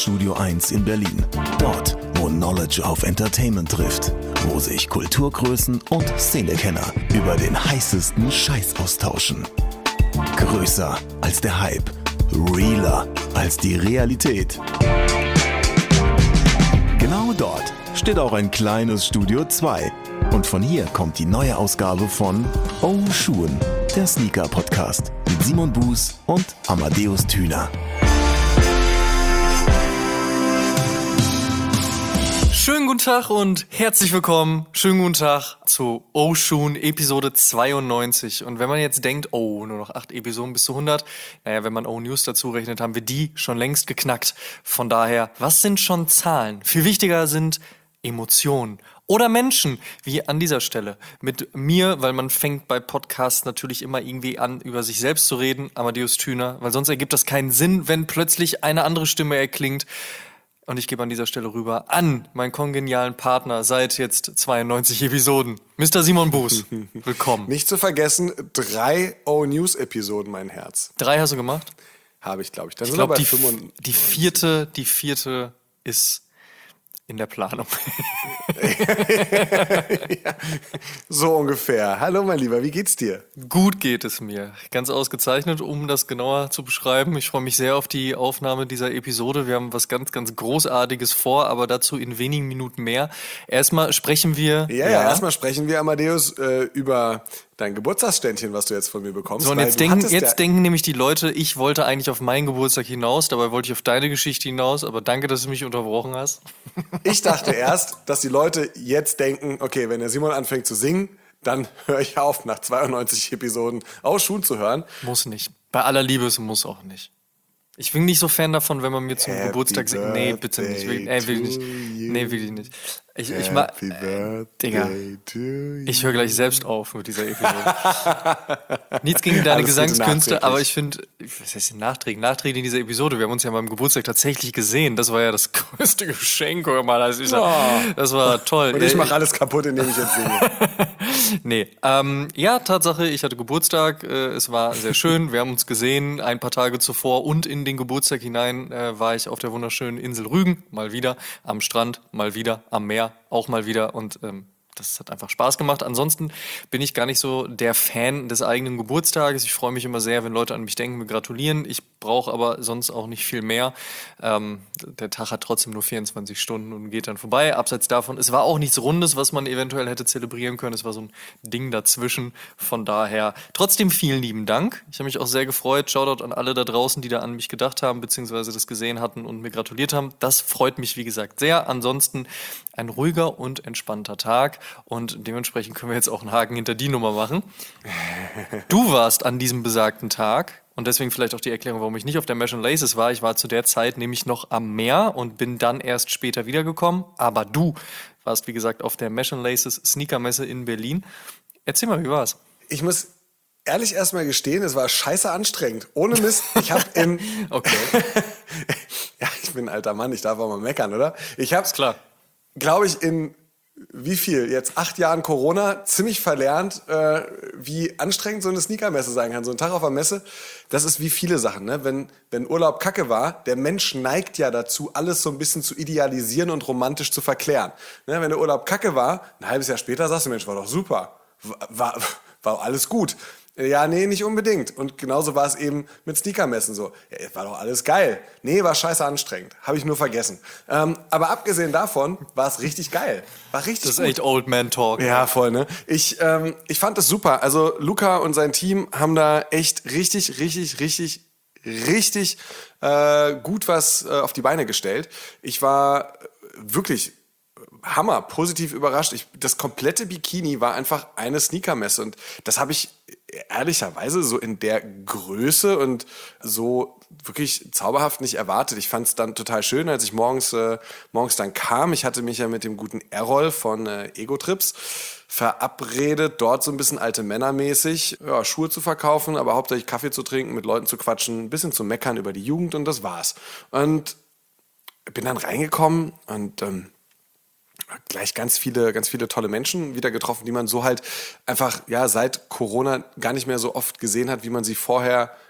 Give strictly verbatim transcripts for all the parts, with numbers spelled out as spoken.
Studio eins in Berlin. Dort, wo Knowledge auf Entertainment trifft. Wo sich Kulturgrößen und Szenekenner über den heißesten Scheiß austauschen. Größer als der Hype. Realer als die Realität. Genau dort steht auch ein kleines Studio zwei. Und von hier kommt die neue Ausgabe von Oh Schuhen, der Sneaker-Podcast mit Simon Buß und Amadeus Thüner. Schönen guten Tag und herzlich willkommen. Schönen guten Tag zu Oh Schuhen, Episode zweiundneunzig. Und wenn man jetzt denkt, oh, nur noch acht Episoden bis zu hundert, naja, wenn man Oh News dazu rechnet, haben wir die schon längst geknackt. Von daher, was sind schon Zahlen? Viel wichtiger sind Emotionen. Oder Menschen, wie an dieser Stelle. Mit mir, weil man fängt bei Podcasts natürlich immer irgendwie an, über sich selbst zu reden, Amadeus Thüner, weil sonst ergibt das keinen Sinn, wenn plötzlich eine andere Stimme erklingt. Und ich gebe an dieser Stelle rüber an meinen kongenialen Partner seit jetzt zweiundneunzig Episoden, Mister Simon Buß. Willkommen. Nicht zu vergessen, drei O-News-Episoden, mein Herz. Drei hast du gemacht? Habe ich, glaube ich. Dann Ich sind wir glaube, bei die, fünfundneunzig. die vierte, die vierte ist in der Planung. Ja, so ungefähr. Hallo, mein Lieber, wie geht's dir? Gut geht es mir. Ganz ausgezeichnet, um das genauer zu beschreiben. Ich freue mich sehr auf die Aufnahme dieser Episode. Wir haben was ganz, ganz Großartiges vor, aber dazu in wenigen Minuten mehr. Erstmal sprechen wir... Ja, ja, ja erstmal sprechen wir, Amadeus, äh, über dein Geburtstagsständchen, was du jetzt von mir bekommst. So, und weil jetzt, du denken, hattest jetzt ja- denken nämlich die Leute, ich wollte eigentlich auf meinen Geburtstag hinaus, dabei wollte ich auf deine Geschichte hinaus, aber danke, dass du mich unterbrochen hast. Ich dachte erst, dass die Leute jetzt denken, okay, wenn der Simon anfängt zu singen, dann höre ich auf, nach zweiundneunzig Episoden aus Schuhen zu hören. Muss nicht. Bei aller Liebe, es muss auch nicht. Ich bin nicht so Fan davon, wenn man mir zum Happy Geburtstag singt. Nee, bitte nicht. Will, ey, will ich nicht. Nee, will ich nicht. Ich, ich ma, Happy äh, Birthday Digga, to you. ich höre gleich selbst auf mit dieser Episode. Nichts gegen deine Alles Gute Gesangskünste, nachträglich. aber ich finde, was heißt denn nachträglich? Nachträglich in dieser Episode. Wir haben uns ja beim Geburtstag tatsächlich gesehen. Das war ja das größte Geschenk. Hör mal, das, ist ja, das war toll. Und ich Äh, mache alles kaputt, indem ich jetzt singe. Nee, ähm, ja, Tatsache, ich hatte Geburtstag, äh, es war sehr schön, wir haben uns gesehen, ein paar Tage zuvor und in den Geburtstag hinein äh, war ich auf der wunderschönen Insel Rügen, mal wieder, am Strand, mal wieder, am Meer, auch mal wieder und ähm, das hat einfach Spaß gemacht. Ansonsten bin ich gar nicht so der Fan des eigenen Geburtstages. Ich freue mich immer sehr, wenn Leute an mich denken, mir gratulieren. Ich brauche aber sonst auch nicht viel mehr. Ähm, der Tag hat trotzdem nur vierundzwanzig Stunden und geht dann vorbei. Abseits davon, es war auch nichts Rundes, was man eventuell hätte zelebrieren können. Es war so ein Ding dazwischen. Von daher trotzdem vielen lieben Dank. Ich habe mich auch sehr gefreut. Shoutout an alle da draußen, die da an mich gedacht haben, beziehungsweise das gesehen hatten und mir gratuliert haben. Das freut mich, wie gesagt, sehr. Ansonsten ein ruhiger und entspannter Tag. Und dementsprechend können wir jetzt auch einen Haken hinter die Nummer machen. Du warst an diesem besagten Tag und deswegen vielleicht auch die Erklärung, warum ich nicht auf der Mesh and Laces war. Ich war zu der Zeit nämlich noch am Meer und bin dann erst später wiedergekommen. Aber du warst, wie gesagt, auf der Mesh and Laces Sneakermesse in Berlin. Erzähl mal, wie war's? Ich muss ehrlich erstmal gestehen, es war scheiße anstrengend. Ohne Mist, ich habe in... Okay. Ja, ich bin ein alter Mann, ich darf auch mal meckern, oder? Ich habe, Klar. glaube ich, in wie viel, jetzt acht Jahren Corona, ziemlich verlernt, äh, wie anstrengend so eine Sneakermesse sein kann. So ein Tag auf der Messe, das ist wie viele Sachen. Ne? Wenn, wenn Urlaub Kacke war, der Mensch neigt ja dazu, alles so ein bisschen zu idealisieren und romantisch zu verklären. Ne? Wenn der Urlaub Kacke war, ein halbes Jahr später sagst du, Mensch, war doch super, war, war, war alles gut. Ja, nee, nicht unbedingt. Und genauso war es eben mit Sneakermessen so. Ja, war doch alles geil. Nee, war scheiße anstrengend. Habe ich nur vergessen. Ähm, aber abgesehen davon war es richtig geil. War richtig Das ist gut. echt Old Man Talk. Ja, voll, ne? Ich, ähm, ich fand das super. Also Luca und sein Team haben da echt richtig, richtig, richtig, richtig äh, gut was äh, auf die Beine gestellt. Ich war wirklich Hammer, positiv überrascht. Ich, das komplette Bikini war einfach eine Sneakermesse und das habe ich ehrlicherweise so in der Größe und so wirklich zauberhaft nicht erwartet. Ich fand es dann total schön, als ich morgens, äh, morgens dann kam. Ich hatte mich ja mit dem guten Errol von äh, Ego-Trips verabredet, dort so ein bisschen alte Männermäßig ja, Schuhe zu verkaufen, aber hauptsächlich Kaffee zu trinken, mit Leuten zu quatschen, ein bisschen zu meckern über die Jugend und das war's. Und bin dann reingekommen und ähm, gleich ganz viele, ganz viele tolle Menschen wieder getroffen, die man so halt einfach ja seit Corona gar nicht mehr so oft gesehen hat, wie man sie vorher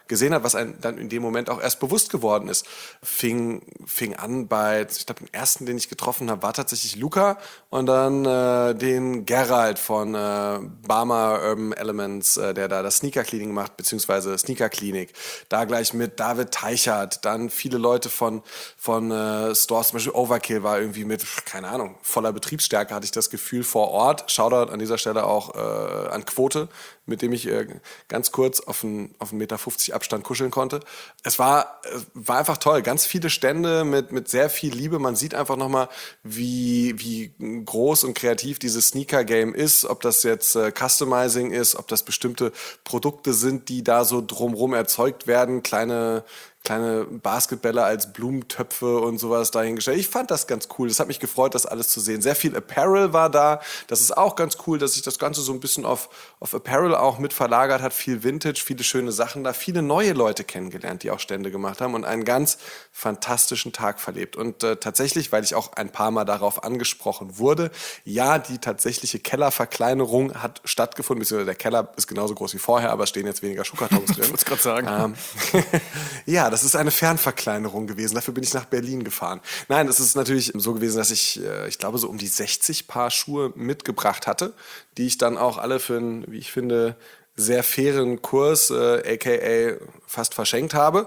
gesehen hat, was einem dann in dem Moment auch erst bewusst geworden ist. Fing, fing an bei, ich glaube, den ersten, den ich getroffen habe, war tatsächlich Luca und dann äh, den Gerald von äh, Barmer Urban Elements, äh, der da das Sneaker-Cleaning macht, beziehungsweise Sneaker-Klinik. Da gleich mit David Teichert, dann viele Leute von, von äh, Stores, zum Beispiel Overkill war irgendwie mit, keine Ahnung, voller Betriebsstärke, hatte ich das Gefühl, vor Ort. Shoutout an dieser Stelle auch äh, an Quote, mit dem ich äh, ganz kurz auf einen auf einen Meter fünfzig Abstand kuscheln konnte. Es war, äh, war einfach toll. Ganz viele Stände mit, mit sehr viel Liebe. Man sieht einfach nochmal, wie, wie groß und kreativ dieses Sneaker-Game ist. Ob das jetzt äh, Customizing ist, ob das bestimmte Produkte sind, die da so drumrum erzeugt werden. Kleine kleine Basketbälle als Blumentöpfe und sowas dahingestellt. Ich fand das ganz cool. Das hat mich gefreut, das alles zu sehen. Sehr viel Apparel war da. Das ist auch ganz cool, dass sich das Ganze so ein bisschen auf, auf Apparel auch mit verlagert hat. Viel Vintage, viele schöne Sachen da. Viele neue Leute kennengelernt, die auch Stände gemacht haben und einen ganz fantastischen Tag verlebt. Und äh, tatsächlich, weil ich auch ein paar Mal darauf angesprochen wurde, ja, die tatsächliche Kellerverkleinerung hat stattgefunden. Beziehungsweise der Keller ist genauso groß wie vorher, aber es stehen jetzt weniger Schuhkartons drin. Ich wollte es gerade sagen. Ähm, ja, das ist eine Fernverkleinerung gewesen. Dafür bin ich nach Berlin gefahren. Nein, es ist natürlich so gewesen, dass ich, ich glaube, so um die sechzig Paar Schuhe mitgebracht hatte, die ich dann auch alle für einen, wie ich finde, sehr fairen Kurs, äh, aka fast verschenkt habe,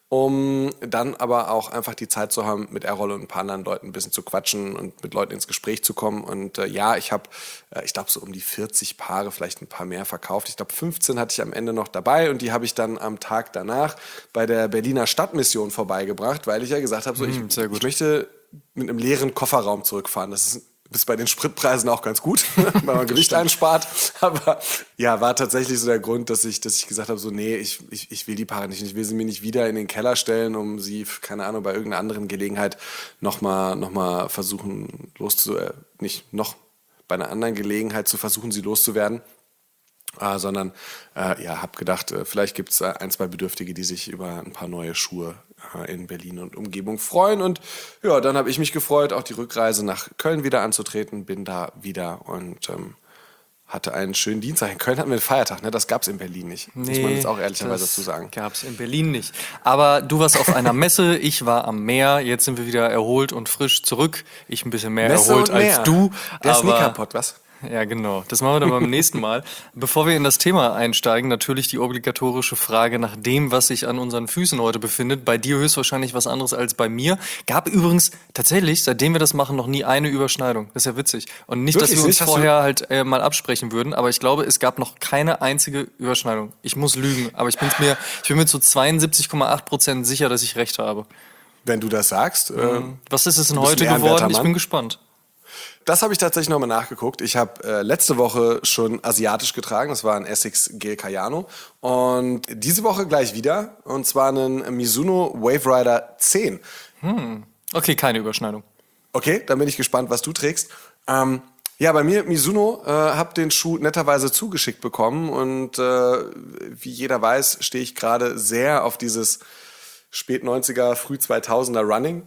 um dann aber auch einfach die Zeit zu haben, mit Errol und ein paar anderen Leuten ein bisschen zu quatschen und mit Leuten ins Gespräch zu kommen. Und äh, ja, ich habe, äh, ich glaube, so um die vierzig Paare, vielleicht ein paar mehr verkauft. Ich glaube, fünfzehn hatte ich am Ende noch dabei und die habe ich dann am Tag danach bei der Berliner Stadtmission vorbeigebracht, weil ich ja gesagt habe, so, ich, sehr gut. ich möchte mit einem leeren Kofferraum zurückfahren. Das ist ist bei den Spritpreisen auch ganz gut, weil man Gewicht einspart. Aber ja, war tatsächlich so der Grund, dass ich, dass ich gesagt habe, so nee, ich, ich, ich will die Paare nicht. Ich will sie mir nicht wieder in den Keller stellen, um sie, keine Ahnung, bei irgendeiner anderen Gelegenheit nochmal noch mal versuchen loszu... Äh, nicht noch bei einer anderen Gelegenheit zu versuchen, sie loszuwerden. Äh, sondern äh, ja, habe gedacht, äh, vielleicht gibt es äh, ein, zwei Bedürftige, die sich über ein paar neue Schuhe äh, in Berlin und Umgebung freuen. Und ja, dann habe ich mich gefreut, auch die Rückreise nach Köln wieder anzutreten. Bin da wieder und ähm, hatte einen schönen Dienstag. In Köln hatten wir einen Feiertag, ne? Das gab es in Berlin nicht. Nee, muss man jetzt auch ehrlicherweise dazu sagen. Gab es in Berlin nicht. Aber du warst auf einer Messe, ich war am Meer. Jetzt sind wir wieder erholt und frisch zurück. Ich ein bisschen mehr Messe erholt und Meer. als du. Der aber Sneakerpot, was? Ja, genau. Das machen wir dann beim nächsten Mal. Bevor wir in das Thema einsteigen, natürlich die obligatorische Frage nach dem, was sich an unseren Füßen heute befindet. Bei dir höchstwahrscheinlich was anderes als bei mir. Gab übrigens tatsächlich, seitdem wir das machen, noch nie eine Überschneidung. Das ist ja witzig. Und nicht, Wirklich? dass wir uns Hast du- vorher halt äh, mal absprechen würden, aber ich glaube, es gab noch keine einzige Überschneidung. Ich muss lügen, aber ich, bin's mir, ich bin mir zu zweiundsiebzig Komma acht Prozent sicher, dass ich recht habe. Wenn du das sagst. Äh, Was ist es denn Du bist heute ein ehrenwerter geworden? Ich Mann. bin gespannt. Das habe ich tatsächlich nochmal nachgeguckt. Ich habe äh, letzte Woche schon asiatisch getragen. Das war ein Essex Gel Cayano. Und diese Woche gleich wieder. Und zwar einen Mizuno Wave Rider zehn. Okay, keine Überschneidung. Okay, dann bin ich gespannt, was du trägst. Ähm, ja, bei mir Mizuno, äh, habe den Schuh netterweise zugeschickt bekommen. Und äh, wie jeder weiß, stehe ich gerade sehr auf dieses spät neunziger, früh zweitausender Running.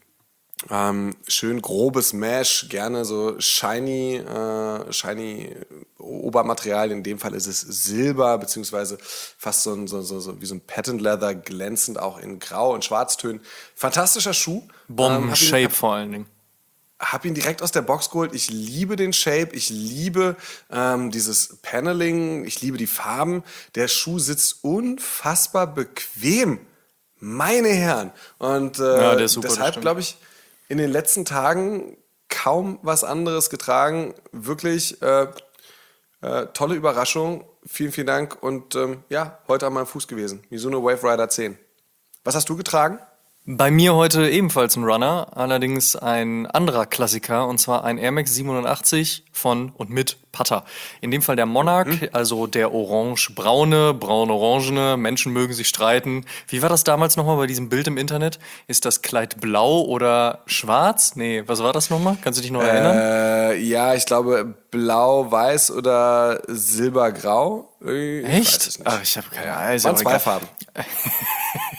Ähm, schön grobes Mesh, gerne so shiny, äh, shiny Obermaterial. In dem Fall ist es Silber, beziehungsweise fast so, ein, so, so, so wie so ein Patent Leather, glänzend auch in Grau und Schwarztönen. Fantastischer Schuh. Bomben-Shape Ähm, hab ihn, vor allen Dingen. hab ihn direkt aus der Box geholt. Ich liebe den Shape, ich liebe ähm, dieses Paneling, ich liebe die Farben. Der Schuh sitzt unfassbar bequem. Meine Herren. Und äh, Ja, der ist super, das deshalb stimmt. glaube ich, in den letzten Tagen kaum was anderes getragen. Wirklich äh, äh, tolle Überraschung. Vielen, vielen Dank. Und ähm, ja, heute an meinem Fuß gewesen. Mizuno Wave Rider zehn. Was hast du getragen? Bei mir heute ebenfalls ein Runner, allerdings ein anderer Klassiker, und zwar ein Air Max siebenundachtzig von und mit Putter. In dem Fall der Monarch, Mhm. also der orange-braune, braun-orangene, Menschen mögen sich streiten. Wie war das damals nochmal bei diesem Bild im Internet? Ist das Kleid blau oder schwarz? Nee, was war das nochmal? Kannst du dich noch erinnern? Äh, ja, ich glaube blau, weiß oder silbergrau. Ich Echt? weiß es nicht. Ach, ich habe keine Ahnung. ist Waren aber zwei egal. Farben.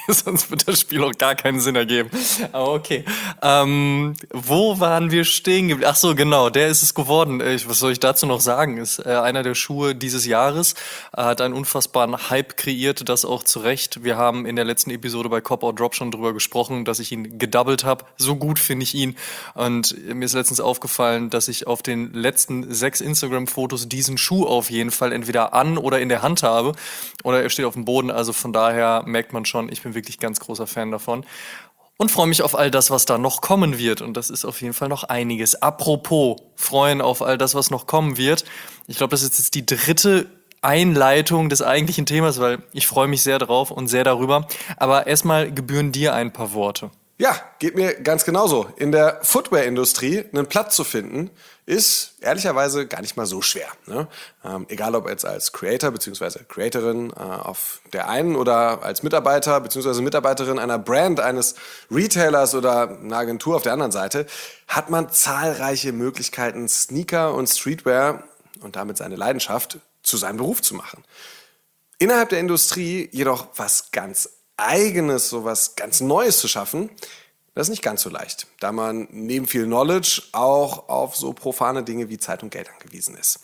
Sonst wird das Spiel auch gar keinen Sinn ergeben. Aber okay. Ähm, wo waren wir stehen geblieben? Ach so, genau, der ist es geworden. Ich, was soll ich dazu noch sagen? Ist äh, einer der Schuhe dieses Jahres. Er hat einen unfassbaren Hype kreiert, das auch zu Recht. Wir haben in der letzten Episode bei Cop or Drop schon drüber gesprochen, dass ich ihn gedoubled habe. So gut finde ich ihn. Und mir ist letztens aufgefallen, dass ich auf den letzten sechs Instagram-Fotos diesen Schuh auf jeden Fall entweder an oder in der Hand habe. Oder er steht auf dem Boden. Also von daher merkt man schon, ich bin wirklich ganz großer Fan davon. Und freue mich auf all das, was da noch kommen wird. Und das ist auf jeden Fall noch einiges. Apropos freuen auf all das, was noch kommen wird. Ich glaube, das ist jetzt die dritte Einleitung des eigentlichen Themas, weil ich freue mich sehr drauf und sehr darüber. Aber erstmal gebühren dir ein paar Worte. Ja, geht mir ganz genauso. In der Footwear-Industrie einen Platz zu finden, ist ehrlicherweise gar nicht mal so schwer. Ne? Ähm, egal ob jetzt als Creator bzw. Creatorin äh, auf der einen oder als Mitarbeiter bzw. Mitarbeiterin einer Brand, eines Retailers oder einer Agentur auf der anderen Seite, hat man zahlreiche Möglichkeiten, Sneaker und Streetwear und damit seine Leidenschaft zu seinem Beruf zu machen. Innerhalb der Industrie jedoch was ganz Eigenes, sowas ganz Neues zu schaffen, das ist nicht ganz so leicht, da man neben viel Knowledge auch auf so profane Dinge wie Zeit und Geld angewiesen ist.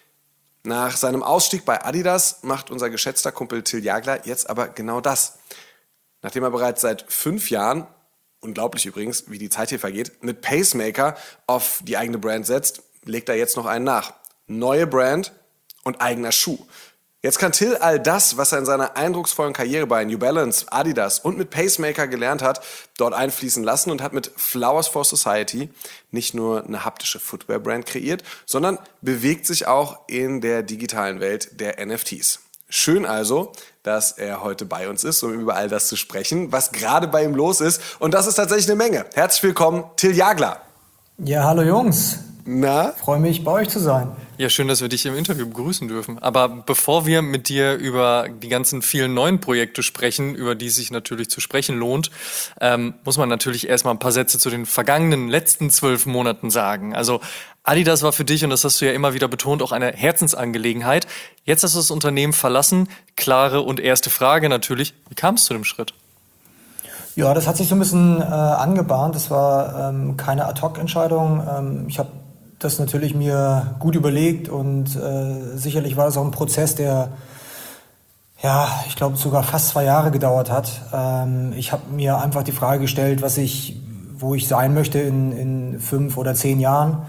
Nach seinem Ausstieg bei Adidas macht unser geschätzter Kumpel Till Jagler jetzt aber genau das. Nachdem er bereits seit fünf Jahren, unglaublich übrigens, wie die Zeit hier vergeht, mit Pacemaker auf die eigene Brand setzt, legt er jetzt noch einen nach. Neue Brand und eigener Schuh. Jetzt kann Till all das, was er in seiner eindrucksvollen Karriere bei New Balance, Adidas und mit Pacemaker gelernt hat, dort einfließen lassen und hat mit Flowers for Society nicht nur eine haptische Footwear-Brand kreiert, sondern bewegt sich auch in der digitalen Welt der N F Ts. Schön also, dass er heute bei uns ist, um über all das zu sprechen, was gerade bei ihm los ist. Und das ist tatsächlich eine Menge. Herzlich willkommen, Till Jagler. Ja, hallo Jungs. Na? Freue mich, bei euch zu sein. Ja, schön, dass wir dich im Interview begrüßen dürfen. Aber bevor wir mit dir über die ganzen vielen neuen Projekte sprechen, über die es sich natürlich zu sprechen lohnt, ähm, muss man natürlich erstmal ein paar Sätze zu den vergangenen letzten zwölf Monaten sagen. Also Adidas war für dich, und das hast du ja immer wieder betont, auch eine Herzensangelegenheit. Jetzt hast du das Unternehmen verlassen. Klare und erste Frage natürlich, wie kam es zu dem Schritt? Ja, das hat sich so ein bisschen äh, angebahnt. Das war ähm, keine Ad-Hoc-Entscheidung. Ähm, ich habe das natürlich mir gut überlegt und äh, sicherlich war das auch ein Prozess, der, ja, ich glaube sogar fast zwei Jahre gedauert hat. Ähm, ich habe mir einfach die Frage gestellt, was ich, wo ich sein möchte in, in fünf oder zehn Jahren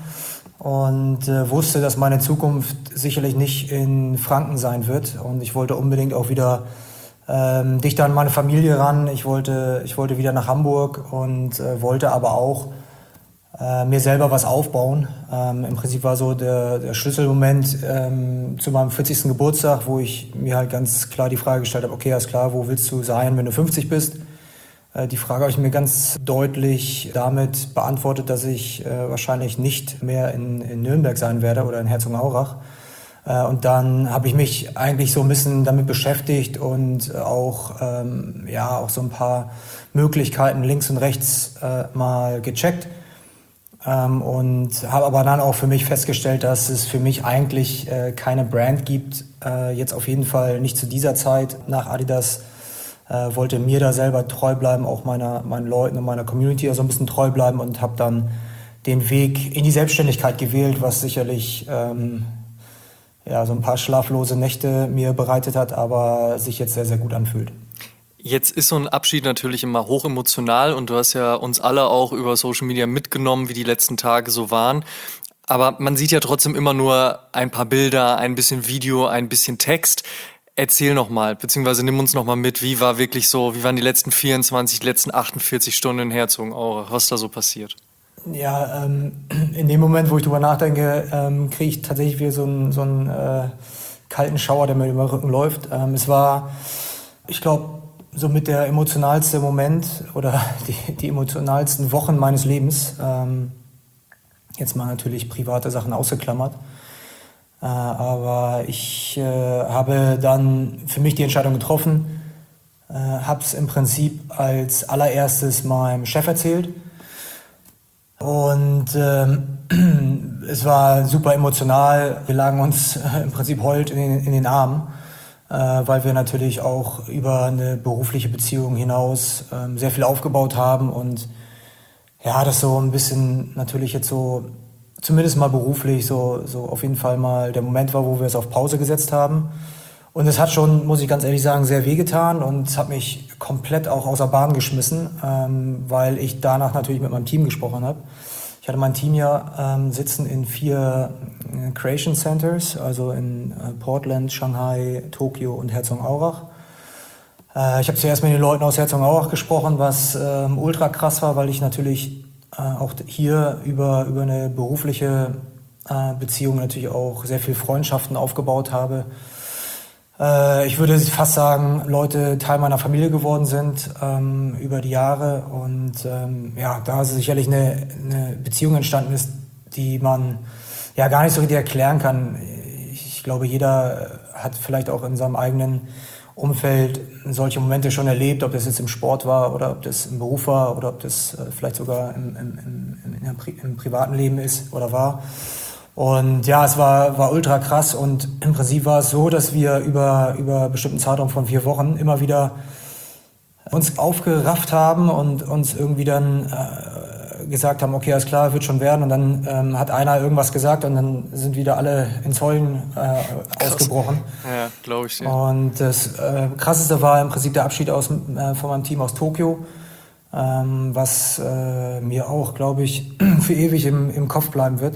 und äh, wusste, dass meine Zukunft sicherlich nicht in Franken sein wird und ich wollte unbedingt auch wieder ähm, dichter an meine Familie ran. Ich wollte, ich wollte wieder nach Hamburg und äh, wollte aber auch Äh, mir selber was aufbauen. Ähm, Im Prinzip war so der, der Schlüsselmoment ähm, zu meinem vierzigsten Geburtstag, wo ich mir halt ganz klar die Frage gestellt habe, okay, alles klar, wo willst du sein, wenn du fünfzig bist? Äh, die Frage habe ich mir ganz deutlich damit beantwortet, dass ich äh, wahrscheinlich nicht mehr in, in Nürnberg sein werde oder in Herzogenaurach. Äh, und dann habe ich mich eigentlich so ein bisschen damit beschäftigt und auch, ähm, ja, auch so ein paar Möglichkeiten links und rechts äh, mal gecheckt. Ähm, und habe aber dann auch für mich festgestellt, dass es für mich eigentlich äh, keine Brand gibt, äh, jetzt auf jeden Fall nicht zu dieser Zeit nach Adidas, äh, wollte mir da selber treu bleiben, auch meiner, meinen Leuten und meiner Community so ein bisschen treu bleiben und habe dann den Weg in die Selbstständigkeit gewählt, was sicherlich ähm, ja, so ein paar schlaflose Nächte mir bereitet hat, aber sich jetzt sehr, sehr gut anfühlt. Jetzt ist so ein Abschied natürlich immer hochemotional und du hast ja uns alle auch über Social Media mitgenommen, wie die letzten Tage so waren. Aber man sieht ja trotzdem immer nur ein paar Bilder, ein bisschen Video, ein bisschen Text. Erzähl nochmal, beziehungsweise nimm uns nochmal mit, wie war wirklich so, wie waren die letzten vierundzwanzig, die letzten achtundvierzig Stunden in Herzogenaurach, was da so passiert? Ja, ähm, in dem Moment, wo ich drüber nachdenke, ähm, kriege ich tatsächlich wieder so einen, so einen äh, kalten Schauer, der mir über den Rücken läuft. Ähm, es war, ich glaube, so mit der emotionalste Moment oder die, die emotionalsten Wochen meines Lebens. Ähm, jetzt mal natürlich private Sachen ausgeklammert. Äh, aber ich äh, habe dann für mich die Entscheidung getroffen, äh, habe es im Prinzip als allererstes meinem Chef erzählt. Und ähm, es war super emotional. Wir lagen uns äh, im Prinzip heulend in den, in den Armen. äh, weil wir natürlich auch über eine berufliche Beziehung hinaus ähm, sehr viel aufgebaut haben und ja, das so ein bisschen natürlich jetzt so, zumindest mal beruflich, so, so auf jeden Fall mal der Moment war, wo wir es auf Pause gesetzt haben. Und es hat schon, muss ich ganz ehrlich sagen, sehr wehgetan und es hat mich komplett auch außer Bahn geschmissen, ähm, weil ich danach natürlich mit meinem Team gesprochen habe. Ich hatte mein Team ja ähm, sitzen in vier äh, Creation Centers, also in äh, Portland, Shanghai, Tokio und Herzogenaurach. Äh, ich habe zuerst mit den Leuten aus Herzogenaurach gesprochen, was ähm, ultra krass war, weil ich natürlich äh, auch hier über, über eine berufliche äh, Beziehung natürlich auch sehr viel Freundschaften aufgebaut habe. Äh, ich würde fast sagen, Leute Teil meiner Familie geworden sind ähm, über die Jahre und ähm, ja, da sicherlich eine, eine Beziehung entstanden ist, die man ja gar nicht so richtig erklären kann. Ich glaube, jeder hat vielleicht auch in seinem eigenen Umfeld solche Momente schon erlebt, ob das jetzt im Sport war oder ob das im Beruf war oder ob das äh, vielleicht sogar im, im, im, im, Pri- im privaten Leben ist oder war. Und ja, es war, war ultra krass und im Prinzip war es so, dass wir über, über einen bestimmten Zeitraum von vier Wochen immer wieder uns aufgerafft haben und uns irgendwie dann äh, gesagt haben, okay, alles klar, wird schon werden. Und dann ähm, hat einer irgendwas gesagt und dann sind wieder alle ins Heulen äh, ausgebrochen. Ja, glaube ich. Ja. Und das äh, Krasseste war im Prinzip der Abschied aus, äh, von meinem Team aus Tokio, ähm, was äh, mir auch, glaube ich, für ewig im, im Kopf bleiben wird.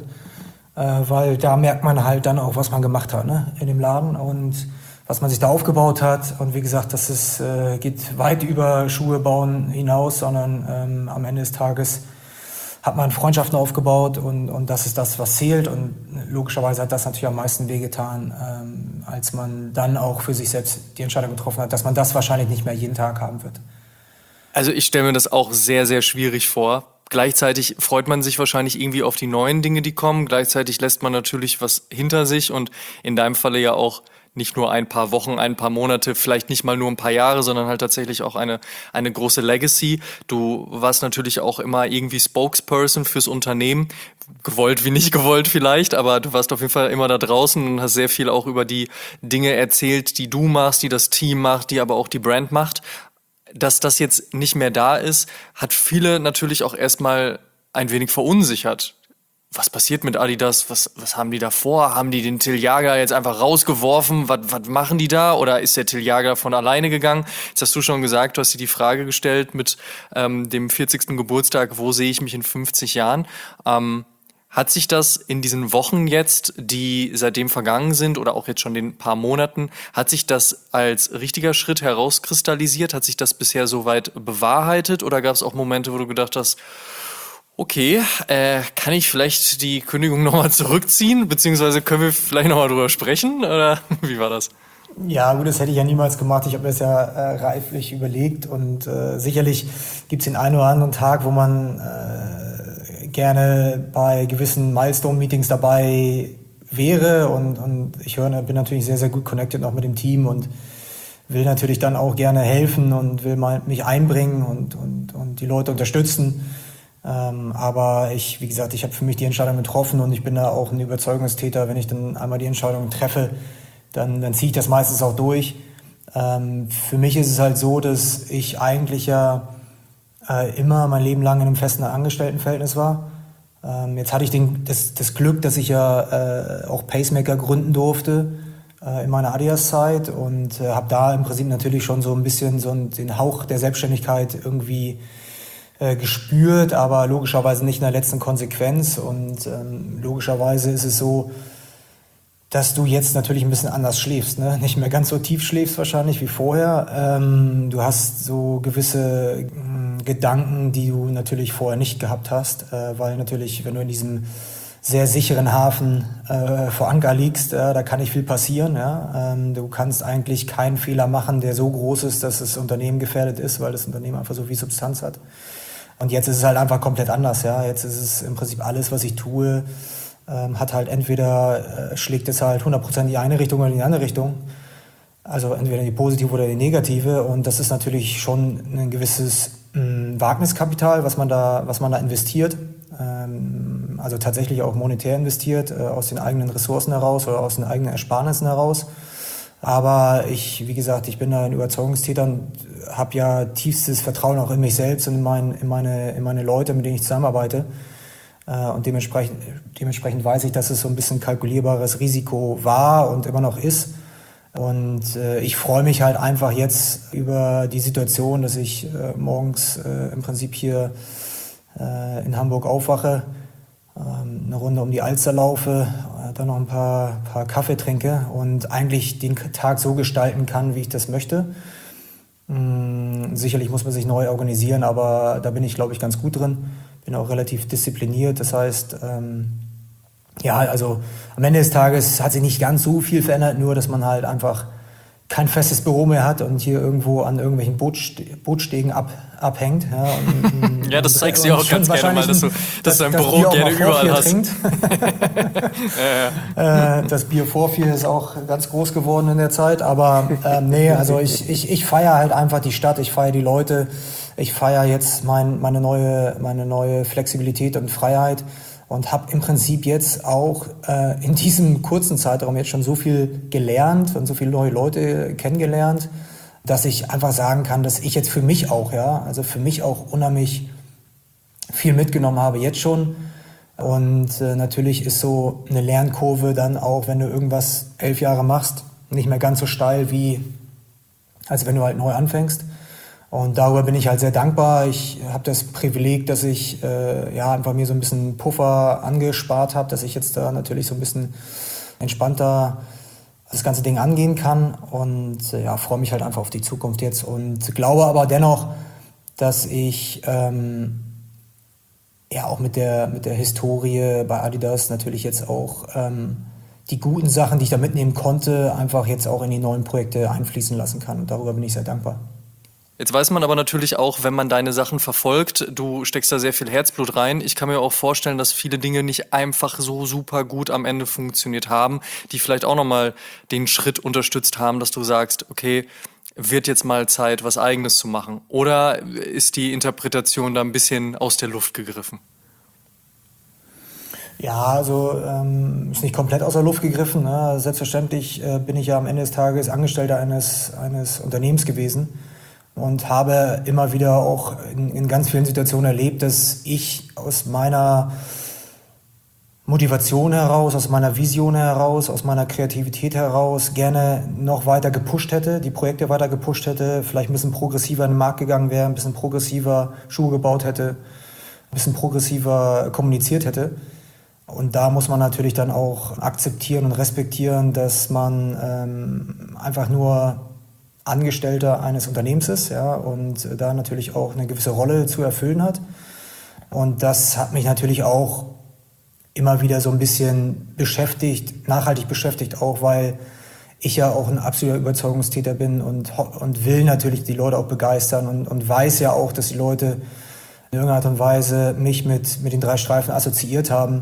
Äh, weil da merkt man halt dann auch, was man gemacht hat, ne, in dem Laden und was man sich da aufgebaut hat. Und wie gesagt, das ist, äh, geht weit über Schuhe bauen hinaus, sondern ähm, am Ende des Tages hat man Freundschaften aufgebaut und, und das ist das, was zählt. Und logischerweise hat das natürlich am meisten wehgetan, ähm, als man dann auch für sich selbst die Entscheidung getroffen hat, dass man das wahrscheinlich nicht mehr jeden Tag haben wird. Also ich stelle mir das auch sehr, sehr schwierig vor. Gleichzeitig freut man sich wahrscheinlich irgendwie auf die neuen Dinge, die kommen. Gleichzeitig lässt man natürlich was hinter sich und in deinem Falle ja auch nicht nur ein paar Wochen, ein paar Monate, vielleicht nicht mal nur ein paar Jahre, sondern halt tatsächlich auch eine, eine große Legacy. Du warst natürlich auch immer irgendwie Spokesperson fürs Unternehmen. Gewollt wie nicht gewollt vielleicht, aber du warst auf jeden Fall immer da draußen und hast sehr viel auch über die Dinge erzählt, die du machst, die das Team macht, die aber auch die Brand macht. Dass das jetzt nicht mehr da ist, hat viele natürlich auch erstmal ein wenig verunsichert. Was passiert mit Adidas? Was, was haben die da vor? Haben die den Till Jager jetzt einfach rausgeworfen? Was, was machen die da? Oder ist der Till Jager von alleine gegangen? Jetzt hast du schon gesagt, du hast dir die Frage gestellt mit ähm, dem vierzigsten Geburtstag, wo sehe ich mich in fünfzig Jahren? Ähm, Hat sich das in diesen Wochen jetzt, die seitdem vergangen sind oder auch jetzt schon den paar Monaten, hat sich das als richtiger Schritt herauskristallisiert? Hat sich das bisher soweit bewahrheitet oder gab es auch Momente, wo du gedacht hast, okay, äh, kann ich vielleicht die Kündigung nochmal zurückziehen, beziehungsweise können wir vielleicht nochmal drüber sprechen oder wie war das? Ja, gut, das hätte ich ja niemals gemacht. Ich habe das ja äh, reiflich überlegt und äh, sicherlich gibt es den einen oder anderen Tag, wo man äh, gerne bei gewissen Milestone-Meetings dabei wäre und, und ich höre, bin natürlich sehr, sehr gut connected auch mit dem Team und will natürlich dann auch gerne helfen und will mal mich einbringen und, und, und die Leute unterstützen. Ähm, aber ich, wie gesagt, ich habe für mich die Entscheidung getroffen und ich bin da auch ein Überzeugungstäter. Wenn ich dann einmal die Entscheidung treffe, dann, dann ziehe ich das meistens auch durch. Ähm, für mich ist es halt so, dass ich eigentlich ja äh, immer mein Leben lang in einem festen Angestelltenverhältnis war. Ähm, jetzt hatte ich den, das, das Glück, dass ich ja äh, auch Pacemaker gründen durfte äh, in meiner Adidas-Zeit und äh, habe da im Prinzip natürlich schon so ein bisschen so den Hauch der Selbstständigkeit irgendwie äh, gespürt, aber logischerweise nicht in der letzten Konsequenz. Und ähm, logischerweise ist es so, dass du jetzt natürlich ein bisschen anders schläfst, ne? Nicht mehr ganz so tief schläfst wahrscheinlich wie vorher. Ähm, du hast so gewisse äh, Gedanken, die du natürlich vorher nicht gehabt hast, äh, weil natürlich, wenn du in diesem sehr sicheren Hafen äh, vor Anker liegst, äh, da kann nicht viel passieren. Ja? Ähm, du kannst eigentlich keinen Fehler machen, der so groß ist, dass das Unternehmen gefährdet ist, weil das Unternehmen einfach so viel Substanz hat. Und jetzt ist es halt einfach komplett anders. Ja? Jetzt ist es im Prinzip alles, was ich tue, ähm, hat halt entweder äh, schlägt es halt hundert Prozent in die eine Richtung oder in die andere Richtung. Also entweder die positive oder die negative. Und das ist natürlich schon ein gewisses mh, Wagniskapital, was man da, was man da investiert. Ähm, also tatsächlich auch monetär investiert, äh, aus den eigenen Ressourcen heraus oder aus den eigenen Ersparnissen heraus. Aber ich, wie gesagt, ich bin da ein Überzeugungstäter und habe ja tiefstes Vertrauen auch in mich selbst und in, mein, in, meine, in meine Leute, mit denen ich zusammenarbeite. Und dementsprechend, dementsprechend weiß ich, dass es so ein bisschen kalkulierbares Risiko war und immer noch ist. Und äh, ich freue mich halt einfach jetzt über die Situation, dass ich äh, morgens äh, im Prinzip hier äh, in Hamburg aufwache, ähm, eine Runde um die Alster laufe, äh, dann noch ein paar, paar Kaffee trinke und eigentlich den Tag so gestalten kann, wie ich das möchte. Ähm, sicherlich muss man sich neu organisieren, aber da bin ich, glaube ich, ganz gut drin. Bin auch relativ diszipliniert, das heißt... Ähm, Ja, also am Ende des Tages hat sich nicht ganz so viel verändert, nur dass man halt einfach kein festes Büro mehr hat und hier irgendwo an irgendwelchen Bootste- Bootstegen ab, abhängt. Ja, und, ja, das und, zeigst du ja auch ganz gerne mal, dass du, dass du ein Büro Bier gerne überall hast. ja, ja. äh, das Bier vor vier ist auch ganz groß geworden in der Zeit, aber ähm, nee, also ich, ich, ich feiere halt einfach die Stadt, ich feiere die Leute, ich feiere jetzt mein, meine, neue, meine neue Flexibilität und Freiheit. Und habe im Prinzip jetzt auch äh, in diesem kurzen Zeitraum jetzt schon so viel gelernt und so viele neue Leute kennengelernt, dass ich einfach sagen kann, dass ich jetzt für mich auch, ja, also für mich auch unheimlich viel mitgenommen habe jetzt schon. Und äh, natürlich ist so eine Lernkurve dann auch, wenn du irgendwas elf Jahre machst, nicht mehr ganz so steil wie, als wenn du halt neu anfängst. Und darüber bin ich halt sehr dankbar. Ich habe das Privileg, dass ich äh, ja einfach mir so ein bisschen Puffer angespart habe, dass ich jetzt da natürlich so ein bisschen entspannter das ganze Ding angehen kann und äh, ja, freue mich halt einfach auf die Zukunft jetzt und glaube aber dennoch, dass ich ähm, ja auch mit der, mit der Historie bei Adidas natürlich jetzt auch ähm, die guten Sachen, die ich da mitnehmen konnte, einfach jetzt auch in die neuen Projekte einfließen lassen kann. Und darüber bin ich sehr dankbar. Jetzt weiß man aber natürlich auch, wenn man deine Sachen verfolgt, du steckst da sehr viel Herzblut rein. Ich kann mir auch vorstellen, dass viele Dinge nicht einfach so super gut am Ende funktioniert haben, die vielleicht auch nochmal den Schritt unterstützt haben, dass du sagst, okay, wird jetzt mal Zeit, was Eigenes zu machen. Oder ist die Interpretation da ein bisschen aus der Luft gegriffen? Ja, also ähm, ist nicht komplett aus der Luft gegriffen. Ne? Selbstverständlich äh, bin ich ja am Ende des Tages Angestellter eines, eines Unternehmens gewesen. Und habe immer wieder auch in, in ganz vielen Situationen erlebt, dass ich aus meiner Motivation heraus, aus meiner Vision heraus, aus meiner Kreativität heraus gerne noch weiter gepusht hätte, die Projekte weiter gepusht hätte, vielleicht ein bisschen progressiver in den Markt gegangen wäre, ein bisschen progressiver Schuhe gebaut hätte, ein bisschen progressiver kommuniziert hätte. Und da muss man natürlich dann auch akzeptieren und respektieren, dass man ähm, einfach nur Angestellter eines Unternehmens ist, ja, und da natürlich auch eine gewisse Rolle zu erfüllen hat. Und das hat mich natürlich auch immer wieder so ein bisschen beschäftigt, nachhaltig beschäftigt auch, weil ich ja auch ein absoluter Überzeugungstäter bin und, und will natürlich die Leute auch begeistern und, und weiß ja auch, dass die Leute in irgendeiner Art und Weise mich mit, mit den drei Streifen assoziiert haben.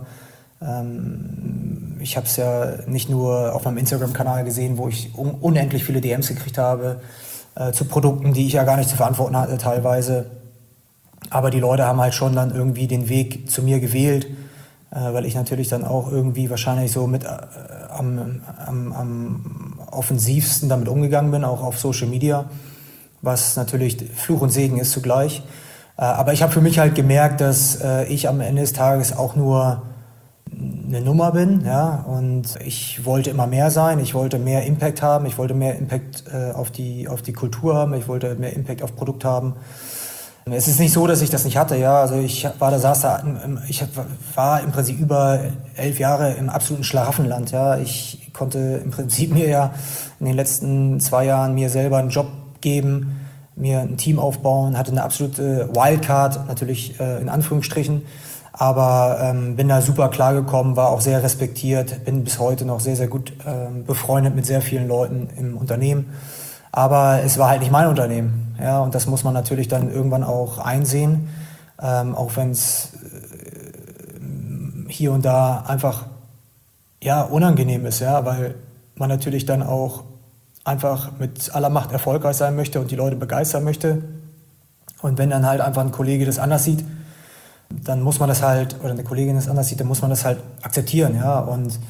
Ich habe es ja nicht nur auf meinem Instagram-Kanal gesehen, wo ich un- unendlich viele D Ms gekriegt habe äh, zu Produkten, die ich ja gar nicht zu verantworten hatte teilweise. Aber die Leute haben halt schon dann irgendwie den Weg zu mir gewählt, äh, weil ich natürlich dann auch irgendwie wahrscheinlich so mit äh, am, am, am offensivsten damit umgegangen bin, auch auf Social Media, was natürlich Fluch und Segen ist zugleich. Äh, aber ich habe für mich halt gemerkt, dass äh, ich am Ende des Tages auch nur eine Nummer bin, ja, und ich wollte immer mehr sein, ich wollte mehr Impact haben, ich wollte mehr Impact äh, auf die, auf die Kultur haben, ich wollte mehr Impact auf Produkt haben. Es ist nicht so, dass ich das nicht hatte, ja, also ich war da, saß da, ich war im Prinzip über elf Jahre im absoluten Schlaraffenland, ja, ich konnte im Prinzip mir ja in den letzten zwei Jahren mir selber einen Job geben, mir ein Team aufbauen, hatte eine absolute Wildcard, natürlich äh, in Anführungsstrichen, aber ähm, bin da super klargekommen, war auch sehr respektiert, bin bis heute noch sehr, sehr gut ähm, befreundet mit sehr vielen Leuten im Unternehmen. Aber es war halt nicht mein Unternehmen. Ja, und das muss man natürlich dann irgendwann auch einsehen, ähm, auch wenn es äh, hier und da einfach ja, unangenehm ist, ja, weil man natürlich dann auch einfach mit aller Macht erfolgreich sein möchte und die Leute begeistern möchte. Und wenn dann halt einfach ein Kollege das anders sieht, dann muss man das halt, oder eine Kollegin das anders sieht, dann muss man das halt akzeptieren, ja, und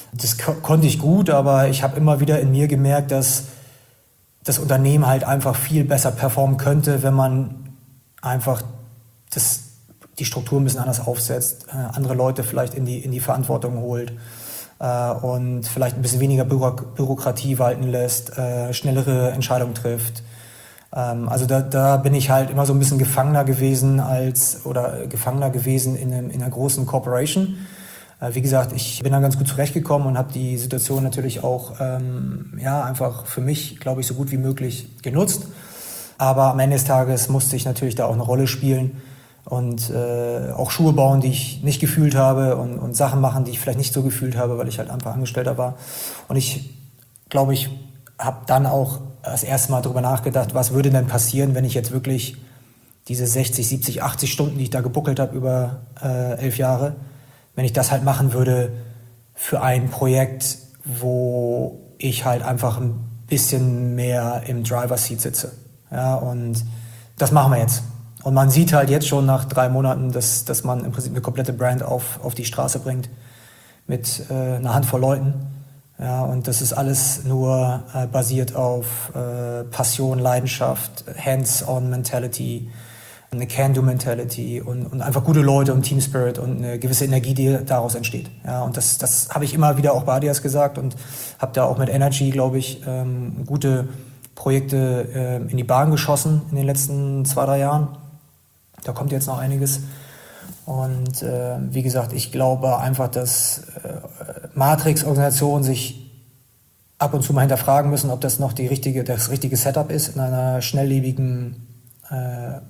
Das ko- konnte ich gut, aber ich habe immer wieder in mir gemerkt, dass das Unternehmen halt einfach viel besser performen könnte, wenn man einfach das, die Struktur ein bisschen anders aufsetzt, äh, andere Leute vielleicht in die, in die Verantwortung holt äh, und vielleicht ein bisschen weniger Büro- Bürokratie walten lässt, äh, schnellere Entscheidungen trifft. Ähm, also da, da bin ich halt immer so ein bisschen Gefangener gewesen als oder Gefangener gewesen in, einem, in einer großen Corporation. Äh, wie gesagt, ich bin da ganz gut zurechtgekommen und habe die Situation natürlich auch ähm, ja, einfach für mich, glaube ich, so gut wie möglich genutzt. Aber am Ende des Tages musste ich natürlich da auch eine Rolle spielen und äh, auch Schuhe bauen, die ich nicht gefühlt habe und, und Sachen machen, die ich vielleicht nicht so gefühlt habe, weil ich halt einfach Angestellter war. Und ich glaube, ich habe dann auch das erste Mal darüber nachgedacht, was würde denn passieren, wenn ich jetzt wirklich diese sechzig, siebzig, achtzig Stunden, die ich da gebuckelt habe über äh, elf Jahre, wenn ich das halt machen würde für ein Projekt, wo ich halt einfach ein bisschen mehr im Driver's Seat sitze. Ja, und das machen wir jetzt. Und man sieht halt jetzt schon nach drei Monaten, dass, dass man im Prinzip eine komplette Brand auf, auf die Straße bringt mit äh, einer Handvoll Leuten. Ja, und das ist alles nur äh, basiert auf äh, Passion, Leidenschaft, Hands-on-Mentality, eine Can-Do-Mentality und, und einfach gute Leute und Team-Spirit und eine gewisse Energie, die daraus entsteht. Ja, und das, das habe ich immer wieder auch bei Adidas gesagt und habe da auch mit Energy, glaube ich, ähm, gute Projekte äh, in die Bahn geschossen in den letzten zwei, drei Jahren. Da kommt jetzt noch einiges. Und äh, wie gesagt, ich glaube einfach, dass äh, Matrix-Organisationen sich ab und zu mal hinterfragen müssen, ob das noch die richtige, das richtige Setup ist in einer schnelllebigen äh,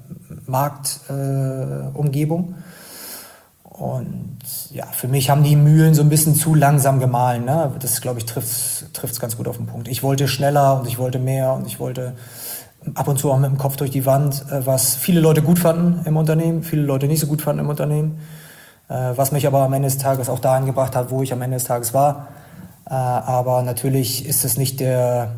Marktumgebung. Äh, und ja, für mich haben die Mühlen so ein bisschen zu langsam gemahlen. Ne? Das, glaube ich, trifft es ganz gut auf den Punkt. Ich wollte schneller und ich wollte mehr und ich wollte ab und zu auch mit dem Kopf durch die Wand, was viele Leute gut fanden im Unternehmen, viele Leute nicht so gut fanden im Unternehmen, was mich aber am Ende des Tages auch dahin gebracht hat, wo ich am Ende des Tages war. Aber natürlich ist es nicht der,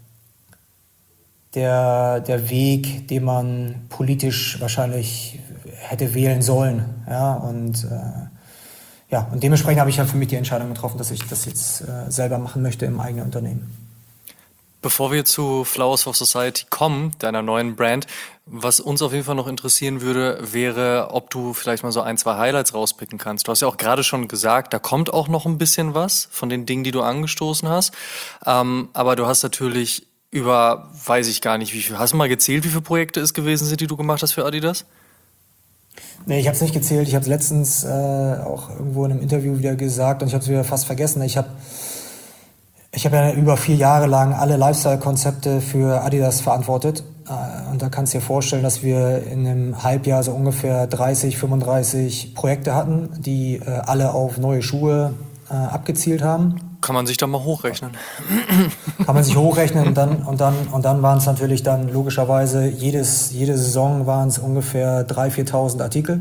der, der Weg, den man politisch wahrscheinlich hätte wählen sollen. Ja, und, äh, ja, und dementsprechend habe ich halt für mich die Entscheidung getroffen, dass ich das jetzt äh, selber machen möchte im eigenen Unternehmen. Bevor wir zu Flowers for Society kommen, deiner neuen Brand, was uns auf jeden Fall noch interessieren würde, wäre, ob du vielleicht mal so ein, zwei Highlights rauspicken kannst. Du hast ja auch gerade schon gesagt, da kommt auch noch ein bisschen was von den Dingen, die du angestoßen hast. Ähm, aber du hast natürlich über, weiß ich gar nicht, wie viel, hast du mal gezählt, wie viele Projekte es gewesen sind, die du gemacht hast für Adidas? Nee, ich habe es nicht gezählt. Ich habe es letztens äh, auch irgendwo in einem Interview wieder gesagt und ich habe es wieder fast vergessen. Ich habe ich hab ja über vier Jahre lang alle Lifestyle-Konzepte für Adidas verantwortet. Äh, und da kannst du dir vorstellen, dass wir in einem Halbjahr so ungefähr dreißig, fünfunddreißig Projekte hatten, die äh, alle auf neue Schuhe äh, abgezielt haben. Kann man sich da mal hochrechnen? Kann man sich hochrechnen und dann, und dann, und dann waren es natürlich dann logischerweise, jedes, jede Saison waren es ungefähr dreitausend, viertausend Artikel.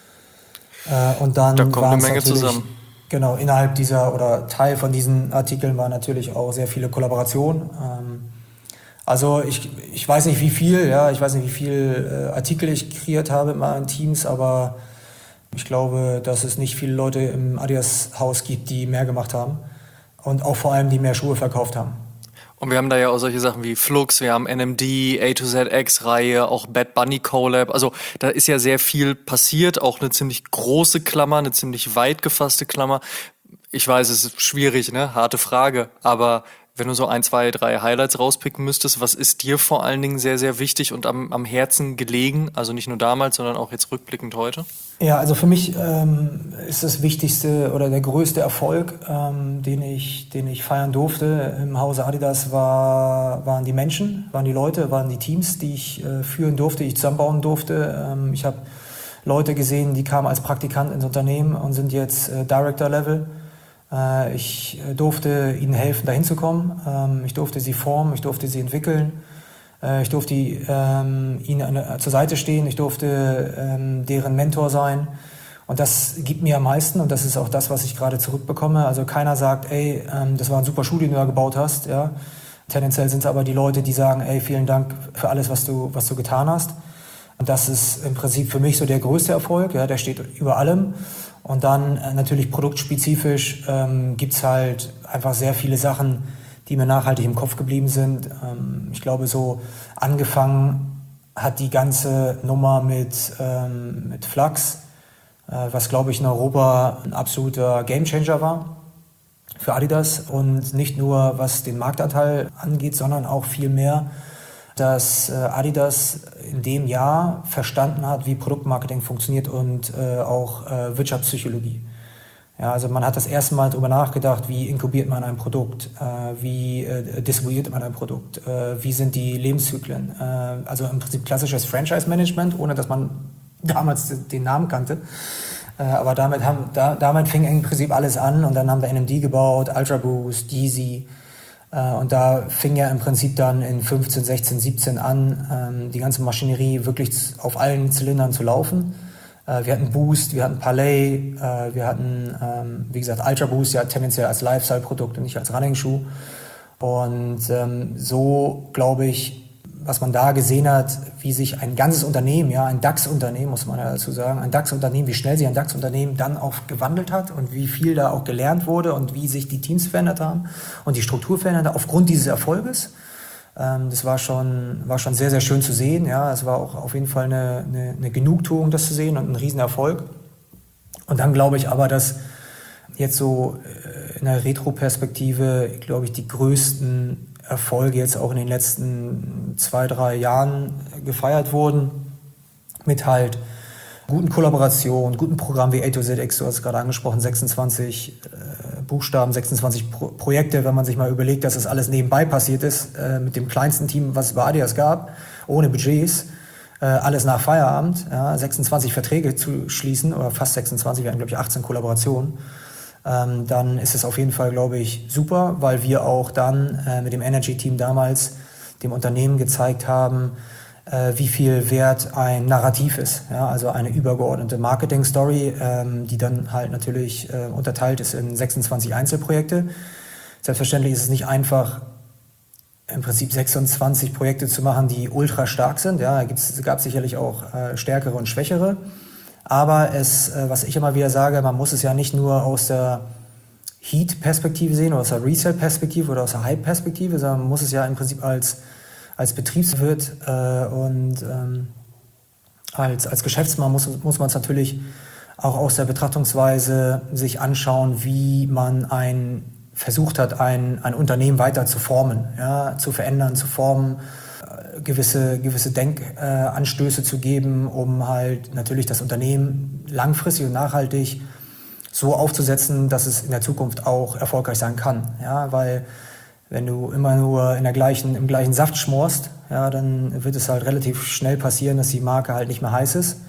Äh, und dann da kommt eine Menge zusammen. Genau, innerhalb dieser oder Teil von diesen Artikeln waren natürlich auch sehr viele Kollaborationen. Ähm, also ich, ich weiß nicht wie viel, ja, ich weiß nicht wie viel äh, Artikel ich kreiert habe in meinen Teams, aber ich glaube, dass es nicht viele Leute im Adidas-Haus gibt, die mehr gemacht haben. Und auch vor allem, die mehr Schuhe verkauft haben. Und wir haben da ja auch solche Sachen wie Flux, wir haben N M D, A to Z X-Reihe, auch Bad Bunny Collab. Also da ist ja sehr viel passiert, auch eine ziemlich große Klammer, eine ziemlich weit gefasste Klammer. Ich weiß, es ist schwierig, ne? Harte Frage. Aber wenn du so ein, zwei, drei Highlights rauspicken müsstest, was ist dir vor allen Dingen sehr, sehr wichtig und am, am Herzen gelegen? Also nicht nur damals, sondern auch jetzt rückblickend heute? Ja, also für mich ähm, ist das Wichtigste oder der größte Erfolg, ähm, den ich, den ich feiern durfte im Hause Adidas, war, waren die Menschen, waren die Leute, waren die Teams, die ich äh, führen durfte, die ich zusammenbauen durfte. Ähm, ich habe Leute gesehen, die kamen als Praktikant ins Unternehmen und sind jetzt äh, Director-Level. Äh, ich durfte ihnen helfen, dahin zu kommen. Ähm, ich durfte sie formen, ich durfte sie entwickeln. Ich durfte ähm, ihnen eine, zur Seite stehen, ich durfte ähm, deren Mentor sein und das gibt mir am meisten und das ist auch das, was ich gerade zurückbekomme. Also keiner sagt, ey, ähm, das war ein super Schuh, den du da gebaut hast. Ja. Tendenziell sind es aber die Leute, die sagen, ey, vielen Dank für alles, was du, was du getan hast. Und das ist im Prinzip für mich so der größte Erfolg, ja, der steht über allem. Und dann äh, natürlich produktspezifisch ähm, gibt es halt einfach sehr viele Sachen, die mir nachhaltig im Kopf geblieben sind. Ähm, ich glaube, so angefangen hat die ganze Nummer mit, ähm, mit Flux, äh, was, glaube ich, in Europa ein absoluter Gamechanger war für Adidas. Und nicht nur, was den Marktanteil angeht, sondern auch viel mehr, dass äh, Adidas in dem Jahr verstanden hat, wie Produktmarketing funktioniert und äh, auch äh, Wirtschaftspsychologie. Ja, also man hat das erste Mal darüber nachgedacht, wie inkubiert man ein Produkt, äh, wie äh, distribuiert man ein Produkt, äh, wie sind die Lebenszyklen. Äh, also im Prinzip klassisches Franchise-Management, ohne dass man damals den Namen kannte. Äh, aber damit, haben, da, damit fing im Prinzip alles an und dann haben wir N M D gebaut, Ultra Boost, Yeezy. Und da fing ja im Prinzip dann in fünfzehn, sechzehn, siebzehn an, die ganze Maschinerie wirklich auf allen Zylindern zu laufen. Wir hatten Boost, wir hatten Parley, wir hatten, wie gesagt, Ultra Boost ja tendenziell als Lifestyle-Produkt und nicht als Running-Schuh. Und so, glaube ich, was man da gesehen hat, wie sich ein ganzes Unternehmen, ja, ein DAX-Unternehmen, muss man ja dazu sagen, ein DAX-Unternehmen, wie schnell sich ein DAX-Unternehmen dann auch gewandelt hat und wie viel da auch gelernt wurde und wie sich die Teams verändert haben und die Struktur verändert hat aufgrund dieses Erfolges. Ähm, das war schon, war schon sehr, sehr schön zu sehen. Ja, es war auch auf jeden Fall eine, eine, eine Genugtuung, das zu sehen und ein Riesenerfolg. Und dann glaube ich aber, dass jetzt so in der Retro-Perspektive, glaube ich, die größten Erfolge jetzt auch in den letzten zwei, drei Jahren gefeiert wurden, mit halt guten Kollaborationen, guten Programmen wie A to Z X, du hast es gerade angesprochen, sechsundzwanzig äh, Buchstaben, sechsundzwanzig Pro- Projekte, wenn man sich mal überlegt, dass das alles nebenbei passiert ist, äh, mit dem kleinsten Team, was es bei Adidas gab, ohne Budgets, äh, alles nach Feierabend, ja, sechsundzwanzig Verträge zu schließen, oder fast sechsundzwanzig, wir hatten, glaube ich, achtzehn Kollaborationen. Ähm, dann ist es auf jeden Fall, glaube ich, super, weil wir auch dann äh, mit dem Energy-Team damals dem Unternehmen gezeigt haben, äh, wie viel wert ein Narrativ ist. Ja? Also eine übergeordnete Marketing-Story, ähm, die dann halt natürlich äh, unterteilt ist in sechsundzwanzig Einzelprojekte. Selbstverständlich ist es nicht einfach, im Prinzip sechsundzwanzig Projekte zu machen, die ultra stark sind. Ja, da gab es sicherlich auch äh, stärkere und schwächere. Aber es, was ich immer wieder sage, man muss es ja nicht nur aus der Heat-Perspektive sehen oder aus der Resale-Perspektive oder aus der Hype-Perspektive, sondern man muss es ja im Prinzip als, als Betriebswirt äh, und ähm, als, als Geschäftsmann muss, muss man es natürlich auch aus der Betrachtungsweise sich anschauen, wie man ein, versucht hat, ein, ein Unternehmen weiter zu formen, ja, zu verändern, zu formen, gewisse, gewisse Denkanstöße zu geben, um halt natürlich das Unternehmen langfristig und nachhaltig so aufzusetzen, dass es in der Zukunft auch erfolgreich sein kann. Ja, weil wenn du immer nur in der gleichen, im gleichen Saft schmorst, ja, dann wird es halt relativ schnell passieren, dass die Marke halt nicht mehr heiß ist.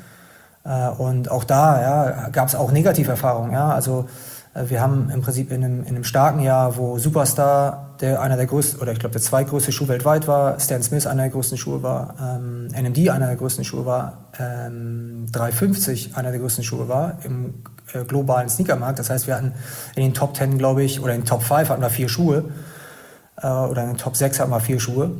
Und auch da ja, gab es auch Negativerfahrungen. Ja, also wir haben im Prinzip in einem, in einem starken Jahr, wo Superstar der einer der größten, oder ich glaube der zweitgrößte Schuh weltweit war, Stan Smith einer der größten Schuhe war, ähm, N M D einer der größten Schuhe war, ähm, dreihundertfünfzig einer der größten Schuhe war im äh, globalen Sneakermarkt. Das heißt, wir hatten in den Top zehn, glaube ich, oder in den Top fünf hatten wir vier Schuhe äh, oder in den Top sechs hatten wir vier Schuhe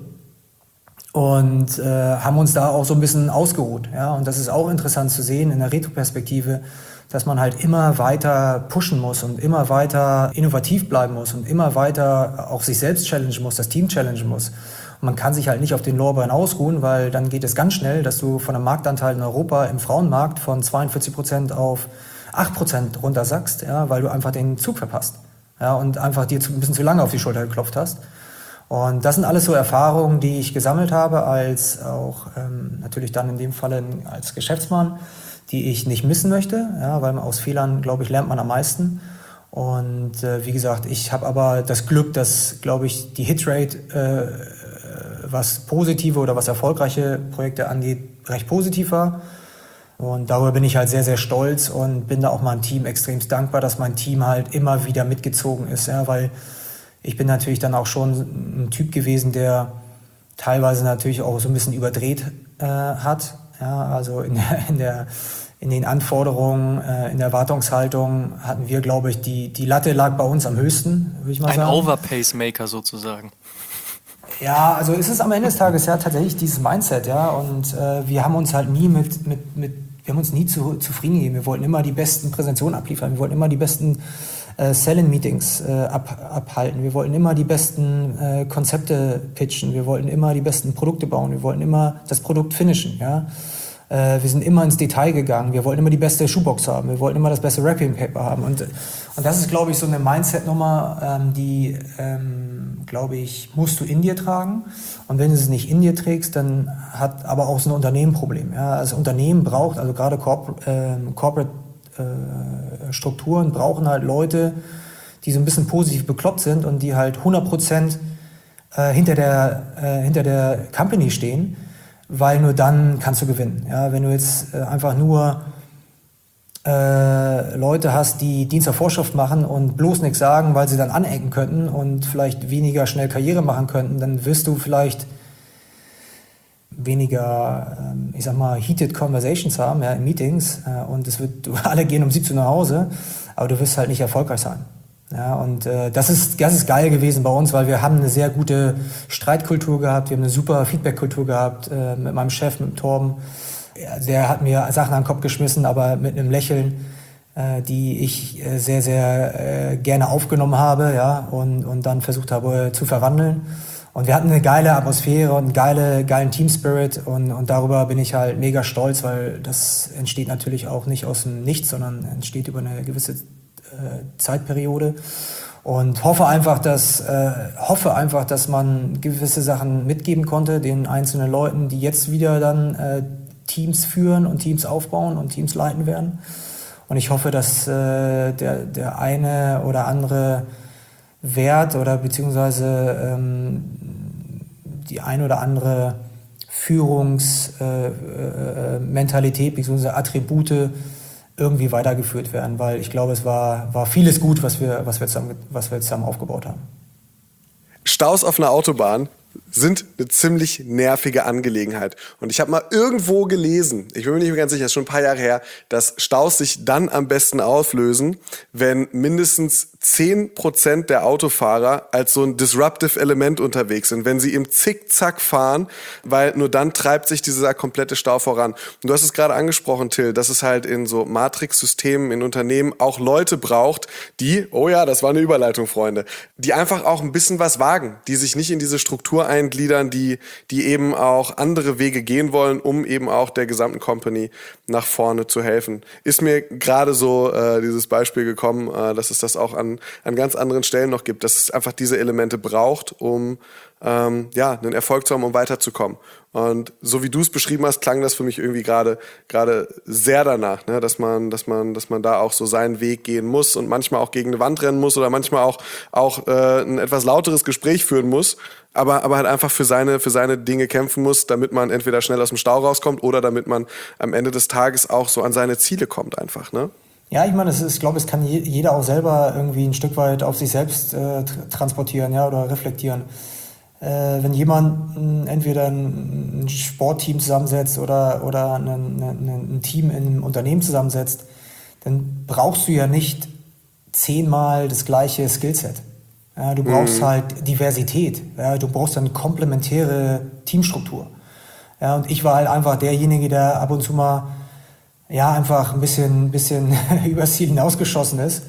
und äh, haben uns da auch so ein bisschen ausgeruht. Ja? Und das ist auch interessant zu sehen in der Retro-Perspektive, dass man halt immer weiter pushen muss und immer weiter innovativ bleiben muss und immer weiter auch sich selbst challengen muss, das Team challengen muss. Und man kann sich halt nicht auf den Lorbeeren ausruhen, weil dann geht es ganz schnell, dass du von einem Marktanteil in Europa im Frauenmarkt von zweiundvierzig Prozent auf acht Prozent runtersackst, ja, weil du einfach den Zug verpasst, ja, und einfach dir zu, ein bisschen zu lange auf die Schulter geklopft hast. Und das sind alles so Erfahrungen, die ich gesammelt habe, als auch ähm, natürlich dann in dem Falle als Geschäftsmann, die ich nicht missen möchte, ja, weil aus Fehlern, glaube ich, lernt man am meisten. Und äh, wie gesagt, ich habe aber das Glück, dass, glaube ich, die Hitrate, äh, was positive oder was erfolgreiche Projekte angeht, recht positiv war. Und darüber bin ich halt sehr, sehr stolz und bin da auch meinem Team extremst dankbar, dass mein Team halt immer wieder mitgezogen ist, ja, weil ich bin natürlich dann auch schon ein Typ gewesen, der teilweise natürlich auch so ein bisschen überdreht äh, hat. Ja, also in der, in der, in den Anforderungen, äh, in der Erwartungshaltung hatten wir, glaube ich, die, die Latte lag bei uns am höchsten, würde ich mal Ein sagen. Overpace-Maker sozusagen. Ja, also es ist am Ende des Tages ja tatsächlich dieses Mindset, ja. Und äh, wir haben uns halt nie mit, mit, mit wir haben uns nie zu, zufrieden gegeben. Wir wollten immer die besten Präsentationen abliefern. Wir wollten immer die besten äh, Sell-in-Meetings äh, ab, abhalten. Wir wollten immer die besten äh, Konzepte pitchen. Wir wollten immer die besten Produkte bauen. Wir wollten immer das Produkt finishen, ja. Äh, wir sind immer ins Detail gegangen. Wir wollten immer die beste Shoebox haben. Wir wollten immer das beste Wrapping Paper haben. Und, und das ist, glaube ich, so eine Mindset-Nummer, ähm, die, ähm, glaube ich, musst du in dir tragen. Und wenn du es nicht in dir trägst, dann hat aber auch so ein Unternehmen ein Problem. Ja? Also das Unternehmen braucht, also gerade Corp- äh, Corporate äh, Strukturen brauchen halt Leute, die so ein bisschen positiv bekloppt sind und die halt hundert Prozent äh, hinter der, äh, hinter der Company stehen. Weil nur dann kannst du gewinnen. Ja, wenn du jetzt äh, einfach nur äh, Leute hast, die Dienst der Vorschrift machen und bloß nichts sagen, weil sie dann anecken könnten und vielleicht weniger schnell Karriere machen könnten, dann wirst du vielleicht weniger, ähm, ich sag mal, heated Conversations haben, ja, in Meetings, äh, und es wird, alle gehen um siebzehn Uhr nach Hause, aber du wirst halt nicht erfolgreich sein. Ja, und äh, das ist, das ist geil gewesen bei uns, weil wir haben eine sehr gute Streitkultur gehabt, wir haben eine super Feedbackkultur gehabt äh, mit meinem Chef, mit dem Torben. Ja, der hat mir Sachen an den Kopf geschmissen, aber mit einem Lächeln, äh, die ich äh, sehr, sehr äh, gerne aufgenommen habe, ja, und, und dann versucht habe äh, zu verwandeln. Und wir hatten eine geile Atmosphäre und einen geile, geilen Team-Spirit und, und darüber bin ich halt mega stolz, weil das entsteht natürlich auch nicht aus dem Nichts, sondern entsteht über eine gewisse Zeitperiode und hoffe einfach, dass äh, hoffe einfach, dass man gewisse Sachen mitgeben konnte den einzelnen Leuten, die jetzt wieder dann äh, Teams führen und Teams aufbauen und Teams leiten werden. Und ich hoffe, dass äh, der der eine oder andere Wert oder beziehungsweise ähm, die ein oder andere Führungsmentalität äh, äh, beziehungsweise Attribute irgendwie weitergeführt werden, weil ich glaube, es war, war vieles gut, was wir, was wir zusammen, was wir zusammen aufgebaut haben. Staus auf einer Autobahn sind eine ziemlich nervige Angelegenheit. Und ich habe mal irgendwo gelesen, ich bin mir nicht mehr ganz sicher, das ist schon ein paar Jahre her, dass Staus sich dann am besten auflösen, wenn mindestens zehn Prozent der Autofahrer als so ein disruptive Element unterwegs sind, wenn sie im Zickzack fahren, weil nur dann treibt sich dieser komplette Stau voran. Und du hast es gerade angesprochen, Till, dass es halt in so Matrix-Systemen, in Unternehmen auch Leute braucht, die, oh ja, das war eine Überleitung, Freunde, die einfach auch ein bisschen was wagen, die sich nicht in diese Struktur eingliedern, die, die eben auch andere Wege gehen wollen, um eben auch der gesamten Company nach vorne zu helfen. Ist mir gerade so äh, dieses Beispiel gekommen, äh, dass es das auch an an ganz anderen Stellen noch gibt, dass es einfach diese Elemente braucht, um ähm, ja, einen Erfolg zu haben, um weiterzukommen. Und so wie du es beschrieben hast, klang das für mich irgendwie gerade gerade sehr danach, ne? dass man dass man dass man da auch so seinen Weg gehen muss und manchmal auch gegen eine Wand rennen muss oder manchmal auch auch äh, ein etwas lauteres Gespräch führen muss, aber aber halt einfach für seine für seine Dinge kämpfen muss, damit man entweder schnell aus dem Stau rauskommt oder damit man am Ende des Tages auch so an seine Ziele kommt einfach, ne? Ja, ich meine, es ist, ich glaube, es kann jeder auch selber irgendwie ein Stück weit auf sich selbst äh, transportieren, ja, oder reflektieren. Äh, wenn jemand m, entweder ein, ein Sportteam zusammensetzt oder, oder ein, ein, ein Team in einem Unternehmen zusammensetzt, dann brauchst du ja nicht zehnmal das gleiche Skillset. Ja, du brauchst mhm. halt Diversität. Ja, du brauchst eine komplementäre Teamstruktur. Ja, und ich war halt einfach derjenige, der ab und zu mal ja, einfach ein bisschen, bisschen übers Ziel hinausgeschossen ist,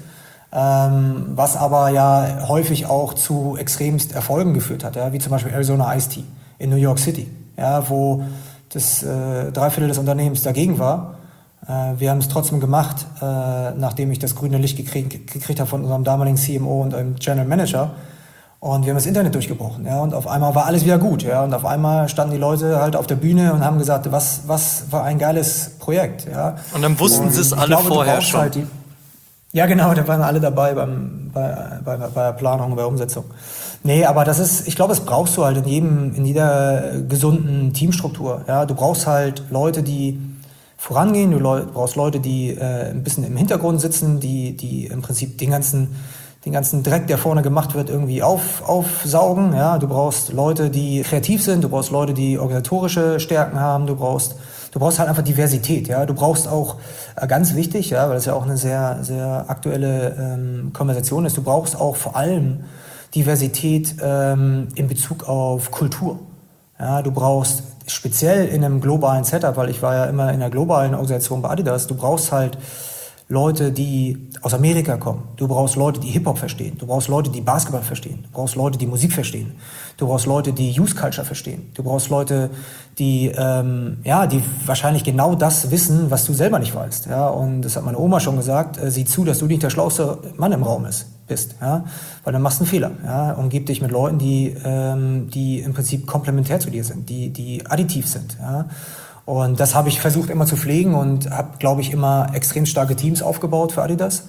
ähm, was aber ja häufig auch zu extremst Erfolgen geführt hat, ja, wie zum Beispiel Arizona Ice Tea in New York City, ja, wo das äh, Dreiviertel des Unternehmens dagegen war. Äh, wir haben es trotzdem gemacht, äh, nachdem ich das grüne Licht gekriegt, gekriegt habe von unserem damaligen C M O und einem General Manager. Und wir haben das Internet durchgebrochen, ja, und auf einmal war alles wieder gut, ja, und auf einmal standen die Leute halt auf der Bühne und haben gesagt, was, was war ein geiles Projekt, ja. Und dann wussten und sie es alle glaube, vorher schon. Halt die, ja, genau, da waren alle dabei beim, bei, bei, bei der Planung, bei der Umsetzung. Nee, aber das ist, ich glaube, das brauchst du halt in jedem, in jeder gesunden Teamstruktur, ja. Du brauchst halt Leute, die vorangehen, du brauchst Leute, die äh, ein bisschen im Hintergrund sitzen, die, die im Prinzip den ganzen den ganzen Dreck, der vorne gemacht wird, irgendwie auf, aufsaugen. Ja, du brauchst Leute, die kreativ sind, du brauchst Leute, die organisatorische Stärken haben, du brauchst, du brauchst halt einfach Diversität. Ja, du brauchst auch, äh, ganz wichtig, ja, weil das ja auch eine sehr, sehr aktuelle ähm, Konversation ist, du brauchst auch vor allem Diversität ähm, in Bezug auf Kultur. Ja, du brauchst speziell in einem globalen Setup, weil ich war ja immer in einer globalen Organisation bei Adidas, du brauchst halt Leute, die aus Amerika kommen. Du brauchst Leute, die Hip-Hop verstehen. Du brauchst Leute, die Basketball verstehen. Du brauchst Leute, die Musik verstehen. Du brauchst Leute, die Youth Culture verstehen. Du brauchst Leute, die ähm, ja, die wahrscheinlich genau das wissen, was du selber nicht weißt. Ja, und das hat meine Oma schon gesagt. Äh, sieh zu, dass du nicht der schlauste Mann im Raum ist, bist. Ja, weil dann machst du einen Fehler. Ja, umgib dich mit Leuten, die ähm, die im Prinzip komplementär zu dir sind, die die additiv sind. Ja. Und das habe ich versucht immer zu pflegen und habe, glaube ich, immer extrem starke Teams aufgebaut für Adidas,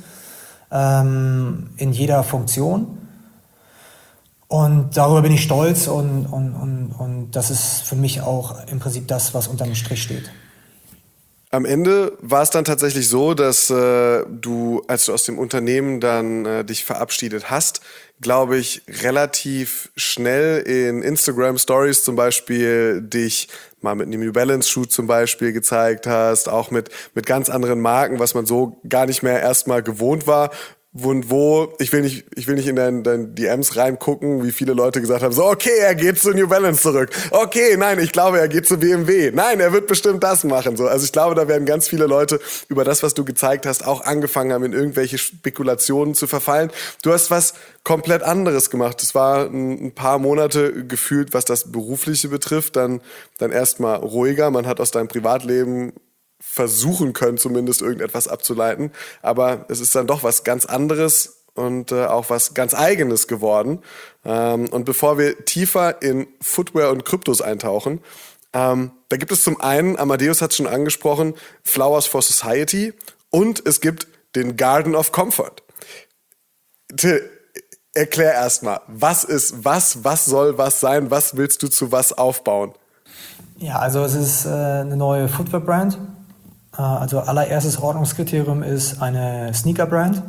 ähm, in jeder Funktion. Und darüber bin ich stolz und, und, und, und das ist für mich auch im Prinzip das, was unterm Strich steht. Am Ende war es dann tatsächlich so, dass äh, du, als du aus dem Unternehmen dann äh, dich verabschiedet hast, glaube ich, relativ schnell in Instagram Stories zum Beispiel dich mal mit einem New Balance Schuh zum Beispiel gezeigt hast, auch mit mit ganz anderen Marken, was man so gar nicht mehr erstmal gewohnt war. Und wo, ich will nicht, ich will nicht in dein, dein D Ms reingucken, wie viele Leute gesagt haben, so, okay, er geht zu New Balance zurück. Okay, nein, ich glaube, er geht zu B M W. Nein, er wird bestimmt das machen. So, also ich glaube, da werden ganz viele Leute über das, was du gezeigt hast, auch angefangen haben, in irgendwelche Spekulationen zu verfallen. Du hast was komplett anderes gemacht. Es war ein, ein paar Monate gefühlt, was das Berufliche betrifft, dann, dann erstmal ruhiger. Man hat aus deinem Privatleben versuchen können, zumindest irgendetwas abzuleiten. Aber es ist dann doch was ganz anderes und äh, auch was ganz Eigenes geworden. Ähm, und bevor wir tiefer in Footwear und Kryptos eintauchen, ähm, da gibt es zum einen, Amadeus hat es schon angesprochen, Flowers for Society und es gibt den Garden of Comfort. Till, erklär erstmal, was ist was, was soll was sein, was willst du zu was aufbauen? Ja, also es ist äh, eine neue Footwear-Brand. Also allererstes Ordnungskriterium ist eine Sneaker-Brand.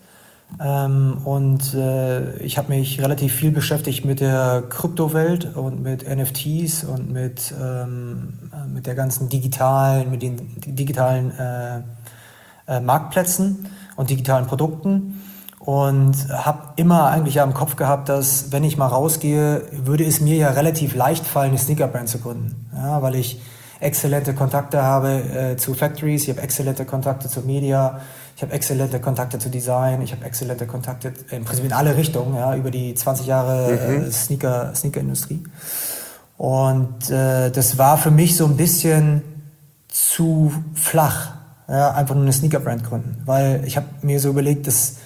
Ähm, und äh, ich habe mich relativ viel beschäftigt mit der Kryptowelt und mit N F Ts und mit, ähm, mit der ganzen digitalen, mit den digitalen äh, äh, Marktplätzen und digitalen Produkten. Und habe immer eigentlich ja im Kopf gehabt, dass wenn ich mal rausgehe, würde es mir ja relativ leicht fallen, eine Sneaker-Brand zu gründen. Ja, weil ich exzellente Kontakte habe äh, zu Factories, ich habe exzellente Kontakte zu Media, ich habe exzellente Kontakte zu Design, ich habe exzellente Kontakte im Prinzip in alle Richtungen, ja, über die zwanzig Jahre mhm. äh, Sneaker, Sneaker-Industrie. Und äh, das war für mich so ein bisschen zu flach, ja, einfach nur eine Sneaker-Brand gründen, weil ich habe mir so überlegt, dass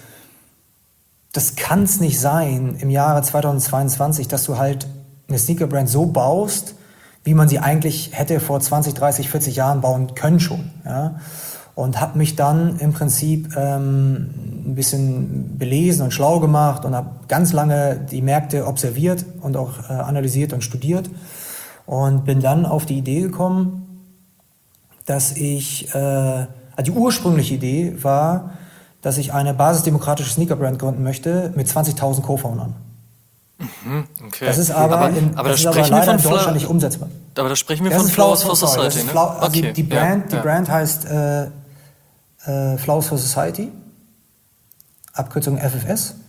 das kann es nicht sein im Jahre zweitausendzweiundzwanzig, dass du halt eine Sneaker-Brand so baust, wie man sie eigentlich hätte vor zwanzig, dreißig, vierzig Jahren bauen können schon. Ja? Und habe mich dann im Prinzip ähm, ein bisschen belesen und schlau gemacht und habe ganz lange die Märkte observiert und auch äh, analysiert und studiert und bin dann auf die Idee gekommen, dass ich, äh, die ursprüngliche Idee war, dass ich eine basisdemokratische Sneaker-Brand gründen möchte mit zwanzigtausend Co-Foundern. Mhm, okay. Das ist aber, aber, in, aber das da ist aber sprechen wir leider von in Deutschland Fla- nicht umsetzbar. Aber da sprechen wir Das von ist Flowers Flowers for for Society, Society, ne? Flau- also Okay, die, die, ja, Brand, die ja. Brand heißt äh, äh, Flowers for Society, Abkürzung F F S.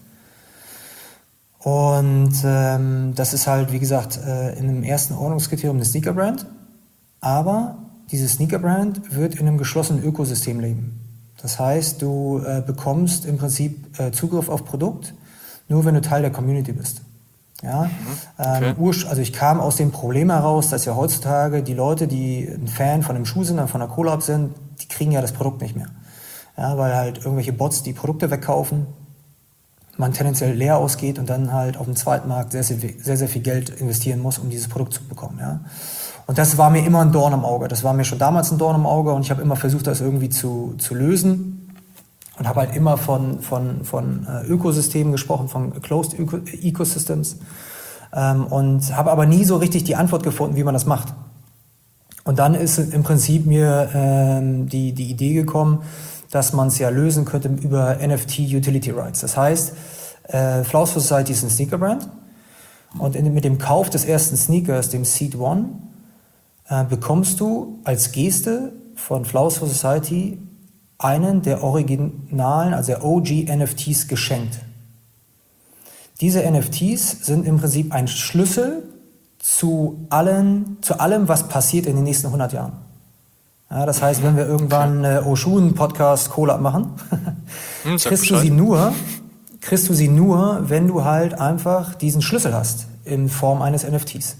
Und ähm, das ist halt, wie gesagt, äh, in einem ersten Ordnungskriterium eine Sneaker-Brand. Aber diese Sneaker-Brand wird in einem geschlossenen Ökosystem leben. Das heißt, du äh, bekommst im Prinzip äh, Zugriff auf Produkt, nur wenn du Teil der Community bist. Ja? Mhm, okay. ähm, urs- also ich kam aus dem Problem heraus, dass ja heutzutage die Leute, die ein Fan von einem Schuh sind, von einer Collab sind, die kriegen ja das Produkt nicht mehr. Ja, weil halt irgendwelche Bots die Produkte wegkaufen, man tendenziell leer ausgeht und dann halt auf dem Zweitmarkt sehr, sehr, sehr, sehr viel Geld investieren muss, um dieses Produkt zu bekommen. Ja? Und das war mir immer ein Dorn im Auge. Das war mir schon damals ein Dorn im Auge und ich habe immer versucht, das irgendwie zu, zu lösen und habe halt immer von, von, von äh, Ökosystemen gesprochen, von Closed Eco- Ecosystems ähm, und habe aber nie so richtig die Antwort gefunden, wie man das macht. Und dann ist im Prinzip mir ähm, die, die Idee gekommen, dass man es ja lösen könnte über N F T Utility Rights. Das heißt, äh, Flowers for Society ist ein Sneaker-Brand und in, mit dem Kauf des ersten Sneakers, dem Seed One, äh, bekommst du als Geste von Flowers for Society einen der originalen, also der O G N F Ts geschenkt. Diese N F Ts sind im Prinzip ein Schlüssel zu, allen, zu allem, was passiert in den nächsten hundert Jahren. Ja, das heißt, wenn wir irgendwann äh, Oshun-Podcast Collab machen, hm, kriegst, du sie nur, kriegst du sie nur, wenn du halt einfach diesen Schlüssel hast in Form eines N F Ts.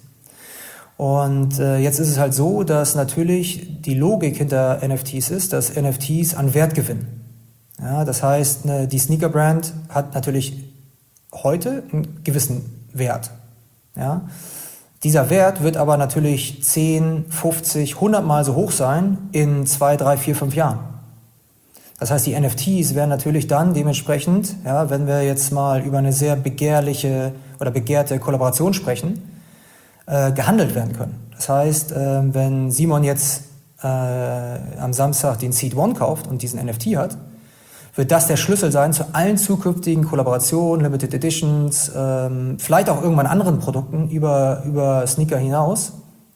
Und äh, jetzt ist es halt so, dass natürlich die Logik hinter N F Ts ist, dass N F Ts an Wert gewinnen. Ja, das heißt, ne, die Sneaker-Brand hat natürlich heute einen gewissen Wert. Ja? Dieser Wert wird aber natürlich zehn, fünfzig, hundert Mal so hoch sein in zwei, drei, vier, fünf Jahren. Das heißt, die N F Ts werden natürlich dann dementsprechend, ja, wenn wir jetzt mal über eine sehr begehrliche oder begehrte Kollaboration sprechen, äh, gehandelt werden können. Das heißt, äh, wenn Simon jetzt äh, am Samstag den Seed One kauft und diesen N F T hat, wird das der Schlüssel sein zu allen zukünftigen Kollaborationen, Limited Editions, ähm, vielleicht auch irgendwann anderen Produkten über, über Sneaker hinaus.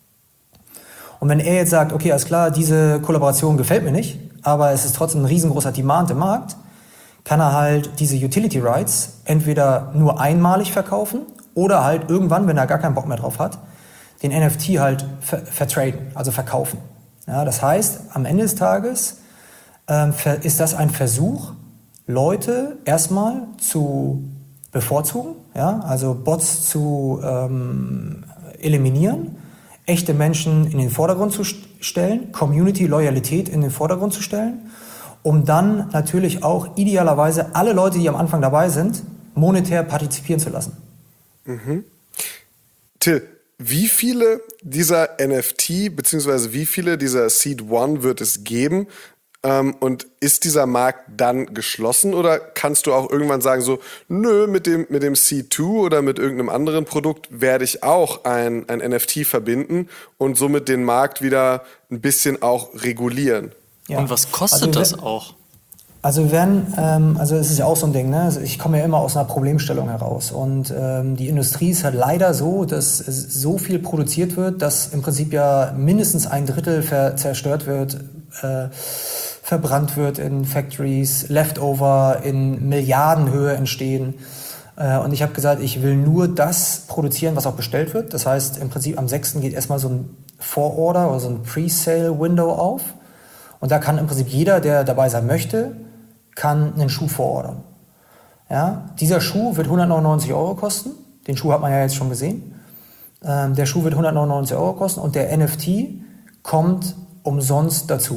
Und wenn er jetzt sagt, okay, alles klar, diese Kollaboration gefällt mir nicht, aber es ist trotzdem ein riesengroßer Demand im Markt, kann er halt diese Utility Rights entweder nur einmalig verkaufen oder halt irgendwann, wenn er gar keinen Bock mehr drauf hat, den N F T halt ver- vertraden, also verkaufen. Ja, das heißt, am Ende des Tages ähm, ist das ein Versuch, Leute erstmal zu bevorzugen, ja, also Bots zu ähm, eliminieren, echte Menschen in den Vordergrund zu stellen, Community-Loyalität in den Vordergrund zu stellen, um dann natürlich auch idealerweise alle Leute, die am Anfang dabei sind, monetär partizipieren zu lassen. Mhm. Till, wie viele dieser N F T bzw. wie viele dieser Seed One wird es geben? Ähm, und ist dieser Markt dann geschlossen oder kannst du auch irgendwann sagen so, nö, mit dem, mit dem Seed Two oder mit irgendeinem anderen Produkt werde ich auch ein, ein N F T verbinden und somit den Markt wieder ein bisschen auch regulieren? Ja. Und was kostet also, das auch? Also wenn, ähm, also es ist ja auch so ein Ding, ne? Also ich komme ja immer aus einer Problemstellung heraus und ähm, die Industrie ist halt leider so, dass so viel produziert wird, dass im Prinzip ja mindestens ein Drittel ver- zerstört wird, äh, verbrannt wird in Factories, Leftover in Milliardenhöhe entstehen. Äh, und ich habe gesagt, ich will nur das produzieren, was auch bestellt wird. Das heißt, im Prinzip am sechsten geht erstmal so ein Vororder oder so ein Pre-Sale-Window auf. Und da kann im Prinzip jeder, der dabei sein möchte, kann einen Schuh vorordern. Ja, dieser Schuh wird hundertneunundneunzig Euro kosten. Den Schuh hat man ja jetzt schon gesehen. Ähm, der Schuh wird hundertneunundneunzig Euro kosten und der N F T kommt umsonst dazu.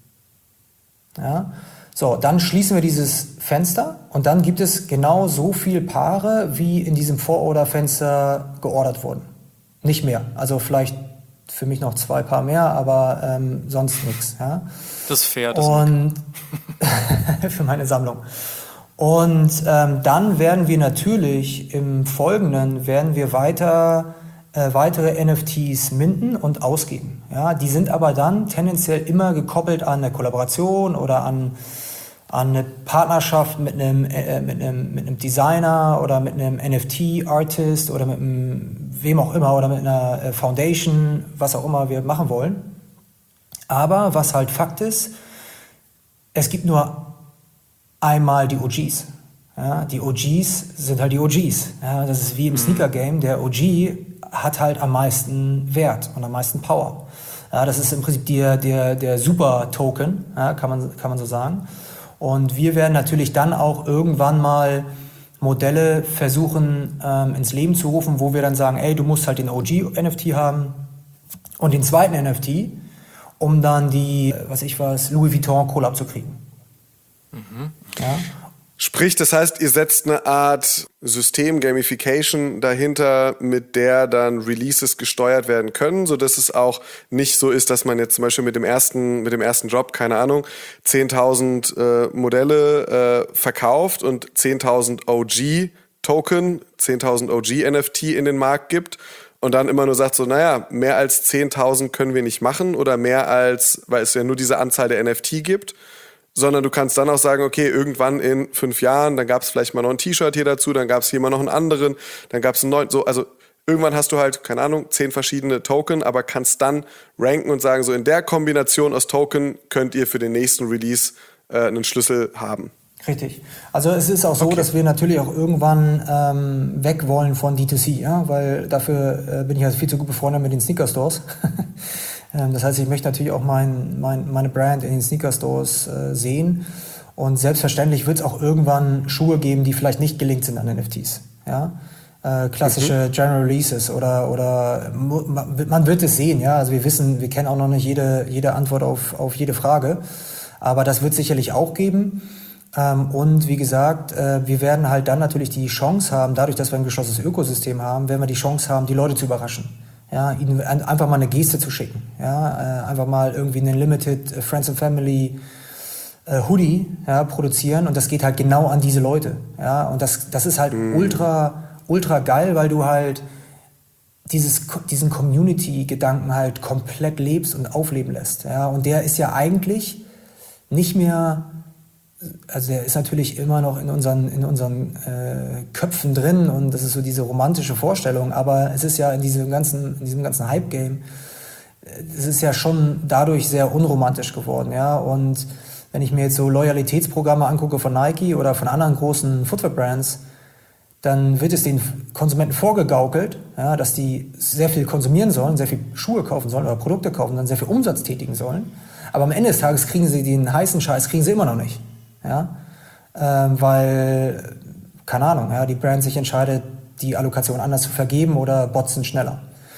Ja, so, dann schließen wir dieses Fenster und dann gibt es genau so viele Paare, wie in diesem Vororderfenster geordert wurden. Nicht mehr. Also vielleicht für mich noch zwei Paar mehr, aber ähm, sonst nichts. Ja. Das ist fair. Das und für meine Sammlung. Und ähm, dann werden wir natürlich im Folgenden werden wir weiter äh, weitere N F Ts minden und ausgeben. Ja, die sind aber dann tendenziell immer gekoppelt an eine Kollaboration oder an, an eine Partnerschaft mit einem, äh, mit einem, mit einem Designer oder mit einem N F T-Artist oder mit einem, wem auch immer oder mit einer Foundation, was auch immer wir machen wollen. Aber was halt Fakt ist, es gibt nur einmal die O Gs. Ja, die O Gs sind halt die O Gs. Ja, das ist wie im Sneaker-Game. Der O G hat halt am meisten Wert und am meisten Power. Ja, das ist im Prinzip der, der, der Super-Token, ja, kann man, kann man so sagen. Und wir werden natürlich dann auch irgendwann mal Modelle versuchen ähm, ins Leben zu rufen, wo wir dann sagen, ey, du musst halt den O G-N F T haben und den zweiten N F T, um dann die, was ich weiß, Louis Vuitton Collab zu kriegen. Mhm. Ja. Sprich, das heißt, ihr setzt eine Art System, Gamification dahinter, mit der dann Releases gesteuert werden können, sodass es auch nicht so ist, dass man jetzt zum Beispiel mit dem ersten, mit dem ersten Drop, keine Ahnung, zehntausend äh, Modelle äh, verkauft und zehntausend O G-Token, zehntausend O G-N F T in den Markt gibt und dann immer nur sagt so, naja, mehr als zehntausend können wir nicht machen oder mehr als, weil es ja nur diese Anzahl der N F T gibt, sondern du kannst dann auch sagen, okay, irgendwann in fünf Jahren, dann gab es vielleicht mal noch ein T-Shirt hier dazu, dann gab es hier mal noch einen anderen, dann gab es einen neuen, so, also irgendwann hast du halt, keine Ahnung, zehn verschiedene Token, aber kannst dann ranken und sagen, so in der Kombination aus Token könnt ihr für den nächsten Release äh, einen Schlüssel haben. Richtig. Also es ist auch so, okay. dass wir natürlich auch irgendwann ähm, weg wollen von D zwei C, ja? Weil dafür äh, bin ich also viel zu gut befreundet mit den Sneaker-Stores. ähm, das heißt, ich möchte natürlich auch mein, mein, meine Brand in den Sneaker-Stores äh, sehen. Und selbstverständlich wird es auch irgendwann Schuhe geben, die vielleicht nicht gelinkt sind an N F Ts. Ja? Äh, klassische mhm. General Releases oder, oder man wird es sehen. Ja? Also wir wissen, wir kennen auch noch nicht jede, jede Antwort auf, auf jede Frage. Aber das wird es sicherlich auch geben. Ähm, und wie gesagt, äh, wir werden halt dann natürlich die Chance haben, dadurch, dass wir ein geschlossenes Ökosystem haben, werden wir die Chance haben, die Leute zu überraschen. Ja, ihnen einfach mal eine Geste zu schicken. Ja, äh, einfach mal irgendwie einen Limited äh, Friends and Family äh, Hoodie ja, produzieren und das geht halt genau an diese Leute. Ja, und das, das ist halt mhm. ultra, ultra geil, weil du halt dieses, diesen Community-Gedanken halt komplett lebst und aufleben lässt. Ja, und der ist ja eigentlich nicht mehr... Also der ist natürlich immer noch in unseren, in unseren äh, Köpfen drin und das ist so diese romantische Vorstellung, aber es ist ja in diesem ganzen, in diesem ganzen Hype-Game, es ist ja schon dadurch sehr unromantisch geworden, ja, und wenn ich mir jetzt so Loyalitätsprogramme angucke von Nike oder von anderen großen Footwear-Brands, dann wird es den Konsumenten vorgegaukelt, ja, dass die sehr viel konsumieren sollen, sehr viel Schuhe kaufen sollen oder Produkte kaufen, dann sehr viel Umsatz tätigen sollen, aber am Ende des Tages kriegen sie den heißen Scheiß, kriegen sie immer noch nicht. Ja, ähm, weil, keine Ahnung, ja, die Brand sich entscheidet, die Allokation anders zu vergeben oder botzen schneller.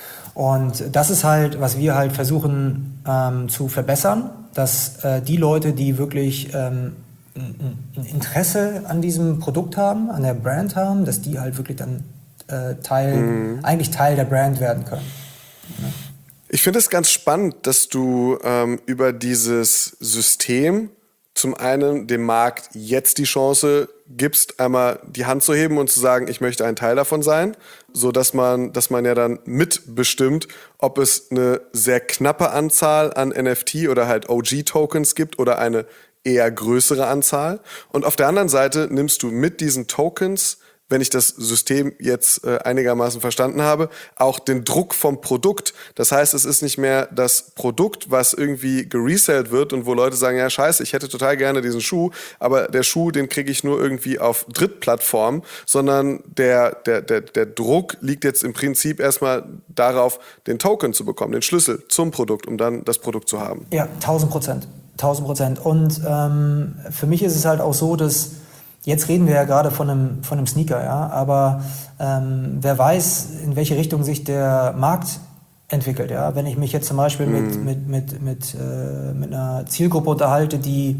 Und das ist halt, was wir halt versuchen ähm, zu verbessern, dass äh, die Leute, die wirklich ähm, ein Interesse an diesem Produkt haben, an der Brand haben, dass die halt wirklich dann äh, Teil, mhm. eigentlich Teil der Brand werden können. Ja. Ich finde es ganz spannend, dass du ähm, über dieses System zum einen dem Markt jetzt die Chance gibst, einmal die Hand zu heben und zu sagen, ich möchte ein Teil davon sein, so dass man, dass man ja dann mitbestimmt, ob es eine sehr knappe Anzahl an N F T oder halt O G-Tokens gibt oder eine eher größere Anzahl. Und auf der anderen Seite nimmst du mit diesen Tokens, wenn ich das System jetzt äh, einigermaßen verstanden habe, auch den Druck vom Produkt. Das heißt, es ist nicht mehr das Produkt, was irgendwie geresellt wird und wo Leute sagen, ja scheiße, ich hätte total gerne diesen Schuh, aber der Schuh, den kriege ich nur irgendwie auf Drittplattformen, sondern der, der, der, der Druck liegt jetzt im Prinzip erstmal darauf, den Token zu bekommen, den Schlüssel zum Produkt, um dann das Produkt zu haben. Ja, tausend Prozent. Tausend Prozent. Und ähm, für mich ist es halt auch so, dass jetzt reden wir ja gerade von einem, von einem Sneaker, ja, aber ähm, wer weiß, in welche Richtung sich der Markt entwickelt, ja. Wenn ich mich jetzt zum Beispiel mhm. mit, mit, mit, mit, äh, mit einer Zielgruppe unterhalte, die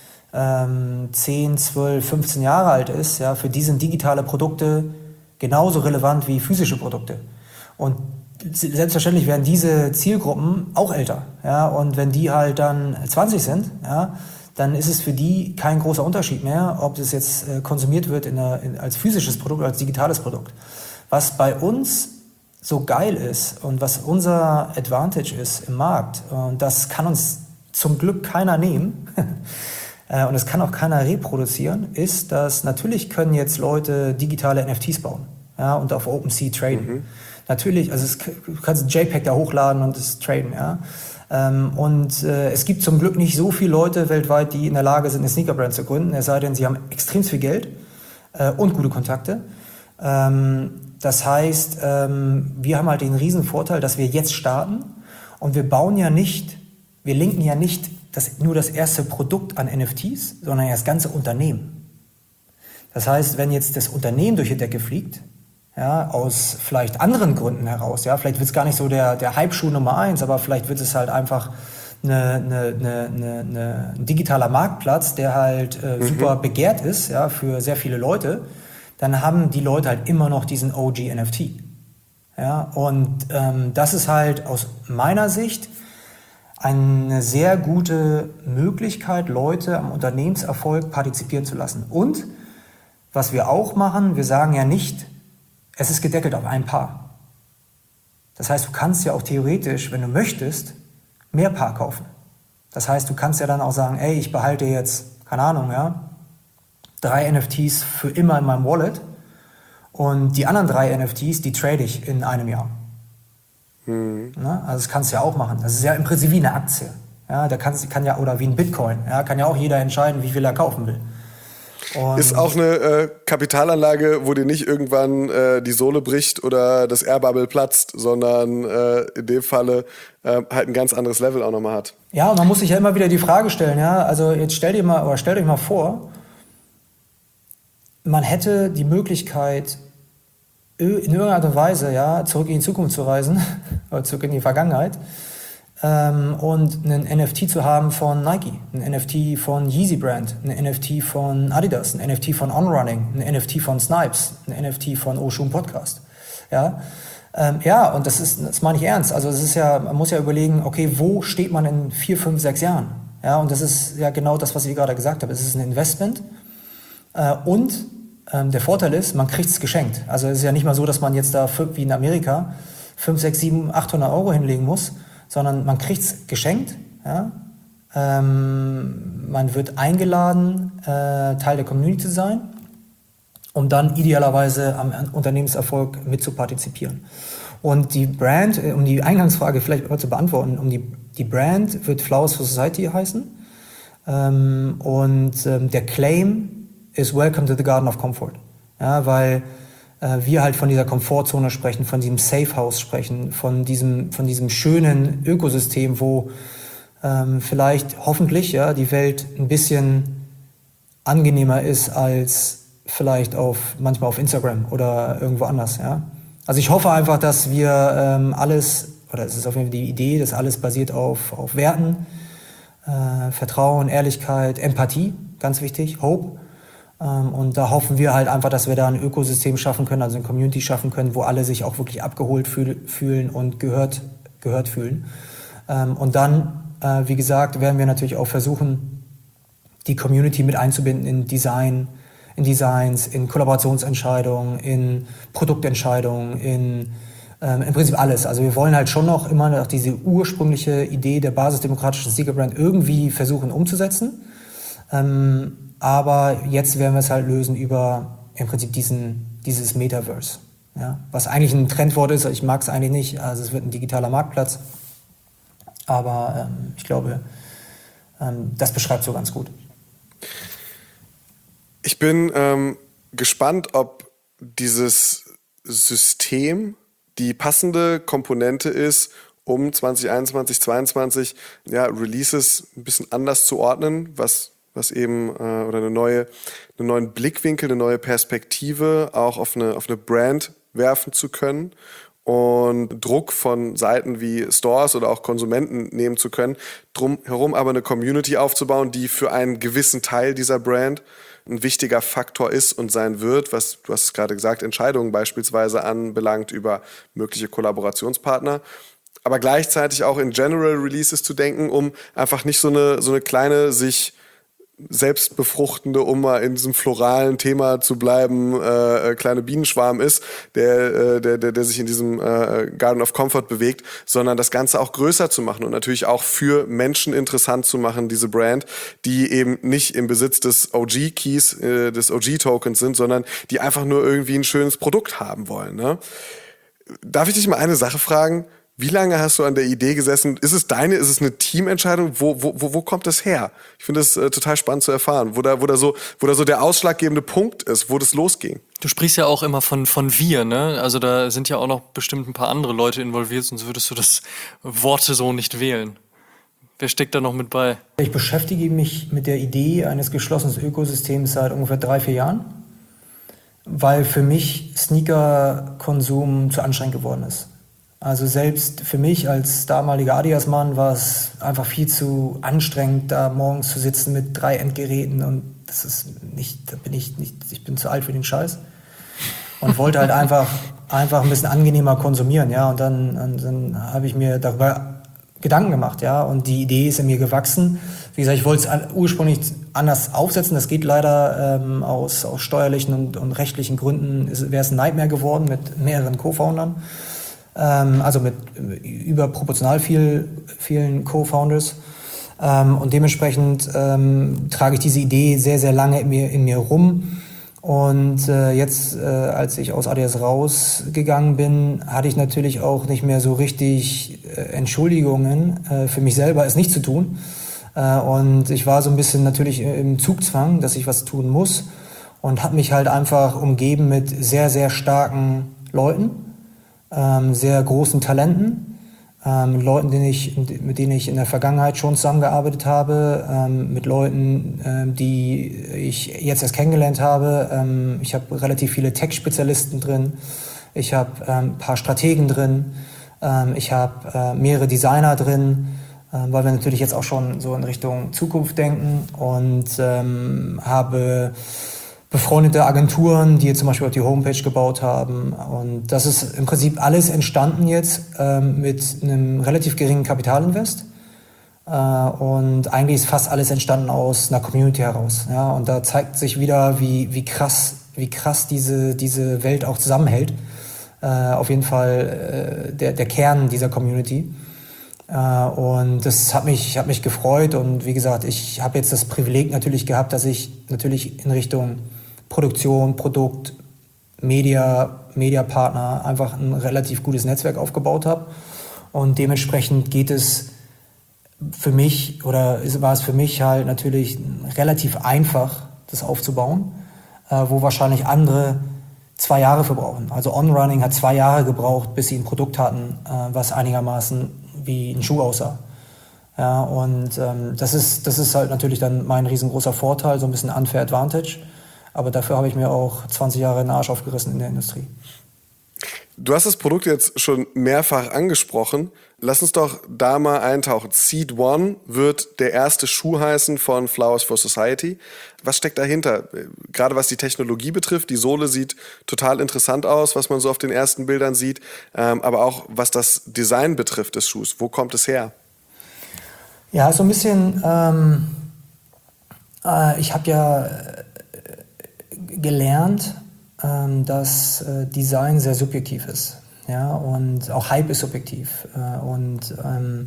ähm, zehn, zwölf, fünfzehn Jahre alt ist, ja, für die sind digitale Produkte genauso relevant wie physische Produkte. Und selbstverständlich werden diese Zielgruppen auch älter, ja, und wenn die halt dann zwanzig sind, ja, dann ist es für die kein großer Unterschied mehr, ob das jetzt äh, konsumiert wird in einer, in, als physisches Produkt oder als digitales Produkt. Was bei uns so geil ist und was unser Advantage ist im Markt, und das kann uns zum Glück keiner nehmen äh, und das kann auch keiner reproduzieren, ist, dass natürlich können jetzt Leute digitale N F Ts bauen, ja, und auf OpenSea traden. Mhm. Natürlich, also es, du kannst ein JPEG da hochladen und es traden, ja. Ähm, und äh, es gibt zum Glück nicht so viele Leute weltweit, die in der Lage sind, eine Sneaker-Brand zu gründen, es sei denn, sie haben extrem viel Geld äh, und gute Kontakte. Ähm, das heißt, ähm, wir haben halt den riesen Vorteil, dass wir jetzt starten und wir bauen ja nicht, wir linken ja nicht das, nur das erste Produkt an N F Ts, sondern ja das ganze Unternehmen. Das heißt, wenn jetzt das Unternehmen durch die Decke fliegt, ja, aus vielleicht anderen Gründen heraus, ja, vielleicht wird es gar nicht so der, der Hype-Schuh Nummer eins, aber vielleicht wird es halt einfach eine, eine, eine, eine, ein digitaler Marktplatz, der halt äh, mhm. super begehrt ist, ja, für sehr viele Leute, dann haben die Leute halt immer noch diesen O G N F T. Ja, und ähm, das ist halt aus meiner Sicht eine sehr gute Möglichkeit, Leute am Unternehmenserfolg partizipieren zu lassen. Und was wir auch machen, wir sagen ja nicht, es ist gedeckelt auf ein Paar. Das heißt, du kannst ja auch theoretisch, wenn du möchtest, mehr Paar kaufen. Das heißt, du kannst ja dann auch sagen, ey, ich behalte jetzt, keine Ahnung, ja, drei N F Ts für immer in meinem Wallet und die anderen drei N F Ts, die trade ich in einem Jahr. Mhm. Na, also das kannst du ja auch machen. Das ist ja im Prinzip wie eine Aktie. Ja, da kann, kann ja, oder wie ein Bitcoin. Ja, kann ja auch jeder entscheiden, wie viel er kaufen will. Und ist auch eine äh, Kapitalanlage, wo dir nicht irgendwann äh, die Sohle bricht oder das Airbubble platzt, sondern äh, in dem Falle äh, halt ein ganz anderes Level auch nochmal hat. Ja, und man muss sich ja immer wieder die Frage stellen, ja, also jetzt stell dir mal, oder stellt euch mal vor, man hätte die Möglichkeit, in irgendeiner Art und Weise, ja, zurück in die Zukunft zu reisen, oder zurück in die Vergangenheit, ähm, und einen N F T zu haben von Nike, ein N F T von Yeezy Brand, ein N F T von Adidas, ein N F T von On Running, ein N F T von Snipes, ein N F T von Oshun Podcast, ja. Ähm, ja, und das ist, das meine ich ernst. Also es ist ja, man muss ja überlegen, okay, wo steht man in vier, fünf, sechs Jahren? Ja, und das ist ja genau das, was ich gerade gesagt habe. Es ist ein Investment äh, und ähm, der Vorteil ist, man kriegt es geschenkt. Also es ist ja nicht mal so, dass man jetzt da wie in Amerika fünf, sechs, sieben, achthundert Euro hinlegen muss, sondern man kriegt es geschenkt. Ja? Ähm, man wird eingeladen, äh, Teil der Community zu sein, um dann idealerweise am Unternehmenserfolg mit zu partizipieren. Und die Brand, um die Eingangsfrage vielleicht mal zu beantworten, um die, die Brand wird Flowers for Society heißen. Ähm, und ähm, der Claim ist Welcome to the Garden of Comfort. Ja, weil äh, wir halt von dieser Komfortzone sprechen, von diesem Safe House sprechen, von diesem, von diesem schönen Ökosystem, wo ähm, vielleicht hoffentlich ja, die Welt ein bisschen angenehmer ist als vielleicht auf, manchmal auf Instagram oder irgendwo anders. Ja? Also ich hoffe einfach, dass wir ähm, alles, oder es ist auf jeden Fall die Idee, dass alles basiert auf, auf Werten, äh, Vertrauen, Ehrlichkeit, Empathie, ganz wichtig, Hope. Ähm, und da hoffen wir halt einfach, dass wir da ein Ökosystem schaffen können, also eine Community schaffen können, wo alle sich auch wirklich abgeholt fühl, fühlen und gehört, gehört fühlen. Ähm, und dann, äh, wie gesagt, werden wir natürlich auch versuchen, die Community mit einzubinden in Design, in Designs, in Kollaborationsentscheidungen, in Produktentscheidungen, in ähm, im Prinzip alles. Also wir wollen halt schon noch immer noch diese ursprüngliche Idee der basisdemokratischen Sneaker-Brand irgendwie versuchen umzusetzen. Ähm, aber jetzt werden wir es halt lösen über im Prinzip diesen, dieses Metaverse. Ja? Was eigentlich ein Trendwort ist, ich mag es eigentlich nicht. Also es wird ein digitaler Marktplatz. Aber ähm, ich glaube, ähm, das beschreibt so ganz gut. Ich bin ähm, gespannt, ob dieses System die passende Komponente ist, um zwanzig einundzwanzig, zweiundzwanzig ja, Releases ein bisschen anders zu ordnen, was, was eben äh, oder eine neue, einen neuen Blickwinkel, eine neue Perspektive auch auf eine, auf eine Brand werfen zu können und Druck von Seiten wie Stores oder auch Konsumenten nehmen zu können, drumherum aber eine Community aufzubauen, die für einen gewissen Teil dieser Brand ein wichtiger Faktor ist und sein wird, was, du hast es gerade gesagt, Entscheidungen beispielsweise anbelangt über mögliche Kollaborationspartner, aber gleichzeitig auch in General Releases zu denken, um einfach nicht so eine, so eine kleine, sich selbst befruchtende, um mal in diesem floralen Thema zu bleiben, äh, kleine Bienenschwarm ist, der, äh, der, der, der sich in diesem äh, Garden of Comfort bewegt, sondern das Ganze auch größer zu machen und natürlich auch für Menschen interessant zu machen, diese Brand, die eben nicht im Besitz des O G-Keys, äh, des O G-Tokens sind, sondern die einfach nur irgendwie ein schönes Produkt haben wollen. Ne? Darf ich dich mal eine Sache fragen? Wie lange hast du an der Idee gesessen? Ist es deine, ist es eine Teamentscheidung? Wo, wo, wo, wo kommt das her? Ich finde es äh, total spannend zu erfahren, wo da, wo da so, wo da so der ausschlaggebende Punkt ist, wo das losging. Du sprichst ja auch immer von, von wir, ne? Also da sind ja auch noch bestimmt ein paar andere Leute involviert, sonst würdest du das Wort so nicht wählen. Wer steckt da noch mit bei? Ich beschäftige mich mit der Idee eines geschlossenen Ökosystems seit ungefähr drei, vier Jahren, weil für mich Sneaker-Konsum zu anstrengend geworden ist. Also selbst für mich als damaliger Adidas-Mann war es einfach viel zu anstrengend, da morgens zu sitzen mit drei Endgeräten und das ist nicht, da bin ich nicht, ich bin zu alt für den Scheiß und wollte halt einfach, einfach ein bisschen angenehmer konsumieren, ja, und dann, und dann habe ich mir darüber Gedanken gemacht, ja, und die Idee ist in mir gewachsen. Wie gesagt, ich wollte es ursprünglich anders aufsetzen, das geht leider ähm, aus, aus steuerlichen und, und rechtlichen Gründen, wäre es ein Nightmare geworden mit mehreren Co-Foundern. Also mit überproportional viel, vielen Co-Founders. Und dementsprechend ähm, trage ich diese Idee sehr, sehr lange in mir, in mir rum. Und äh, jetzt, äh, als ich aus Adidas rausgegangen bin, hatte ich natürlich auch nicht mehr so richtig äh, Entschuldigungen äh, für mich selber, es nicht zu tun. Äh, und ich war so ein bisschen natürlich im Zugzwang, dass ich was tun muss und habe mich halt einfach umgeben mit sehr, sehr starken Leuten, ähm, sehr großen Talenten. Ähm, mit Leuten, denen ich, mit denen ich in der Vergangenheit schon zusammengearbeitet habe, ähm, mit Leuten, ähm, die ich jetzt erst kennengelernt habe. Ähm, ich habe relativ viele Tech-Spezialisten drin, ich habe ähm, ein paar Strategen drin, ähm, ich habe äh, mehrere Designer drin, äh, weil wir natürlich jetzt auch schon so in Richtung Zukunft denken, und ähm, habe befreundete Agenturen, die jetzt zum Beispiel auch die Homepage gebaut haben. Und das ist im Prinzip alles entstanden jetzt ähm, mit einem relativ geringen Kapitalinvest. Äh, und eigentlich ist fast alles entstanden aus einer Community heraus. Ja? Und da zeigt sich wieder, wie, wie krass, wie krass diese, diese Welt auch zusammenhält. Äh, auf jeden Fall äh, der, der Kern dieser Community. Äh, und das hat mich, hat mich gefreut. Und wie gesagt, ich habe jetzt das Privileg natürlich gehabt, dass ich natürlich in Richtung Produktion, Produkt, Media, Mediapartner einfach ein relativ gutes Netzwerk aufgebaut habe. Und dementsprechend geht es für mich, oder war es für mich halt natürlich relativ einfach, das aufzubauen, äh, wo wahrscheinlich andere zwei Jahre für brauchen. Also On-Running hat zwei Jahre gebraucht, bis sie ein Produkt hatten, äh, was einigermaßen wie ein Schuh aussah. Ja, und ähm, das ist, das ist halt natürlich dann mein riesengroßer Vorteil, so ein bisschen unfair advantage. Aber dafür habe ich mir auch zwanzig Jahre den Arsch aufgerissen in der Industrie. Du hast das Produkt jetzt schon mehrfach angesprochen. Lass uns doch da mal eintauchen. Seed One wird der erste Schuh heißen von Flowers for Society. Was steckt dahinter? Gerade was die Technologie betrifft. Die Sohle sieht total interessant aus, was man so auf den ersten Bildern sieht. Ähm, aber auch was das Design betrifft des Schuhs. Wo kommt es her? Ja, so ein bisschen, ähm, äh, ich habe ja gelernt, ähm, dass äh, Design sehr subjektiv ist. Ja, und auch Hype ist subjektiv. Äh, und ähm,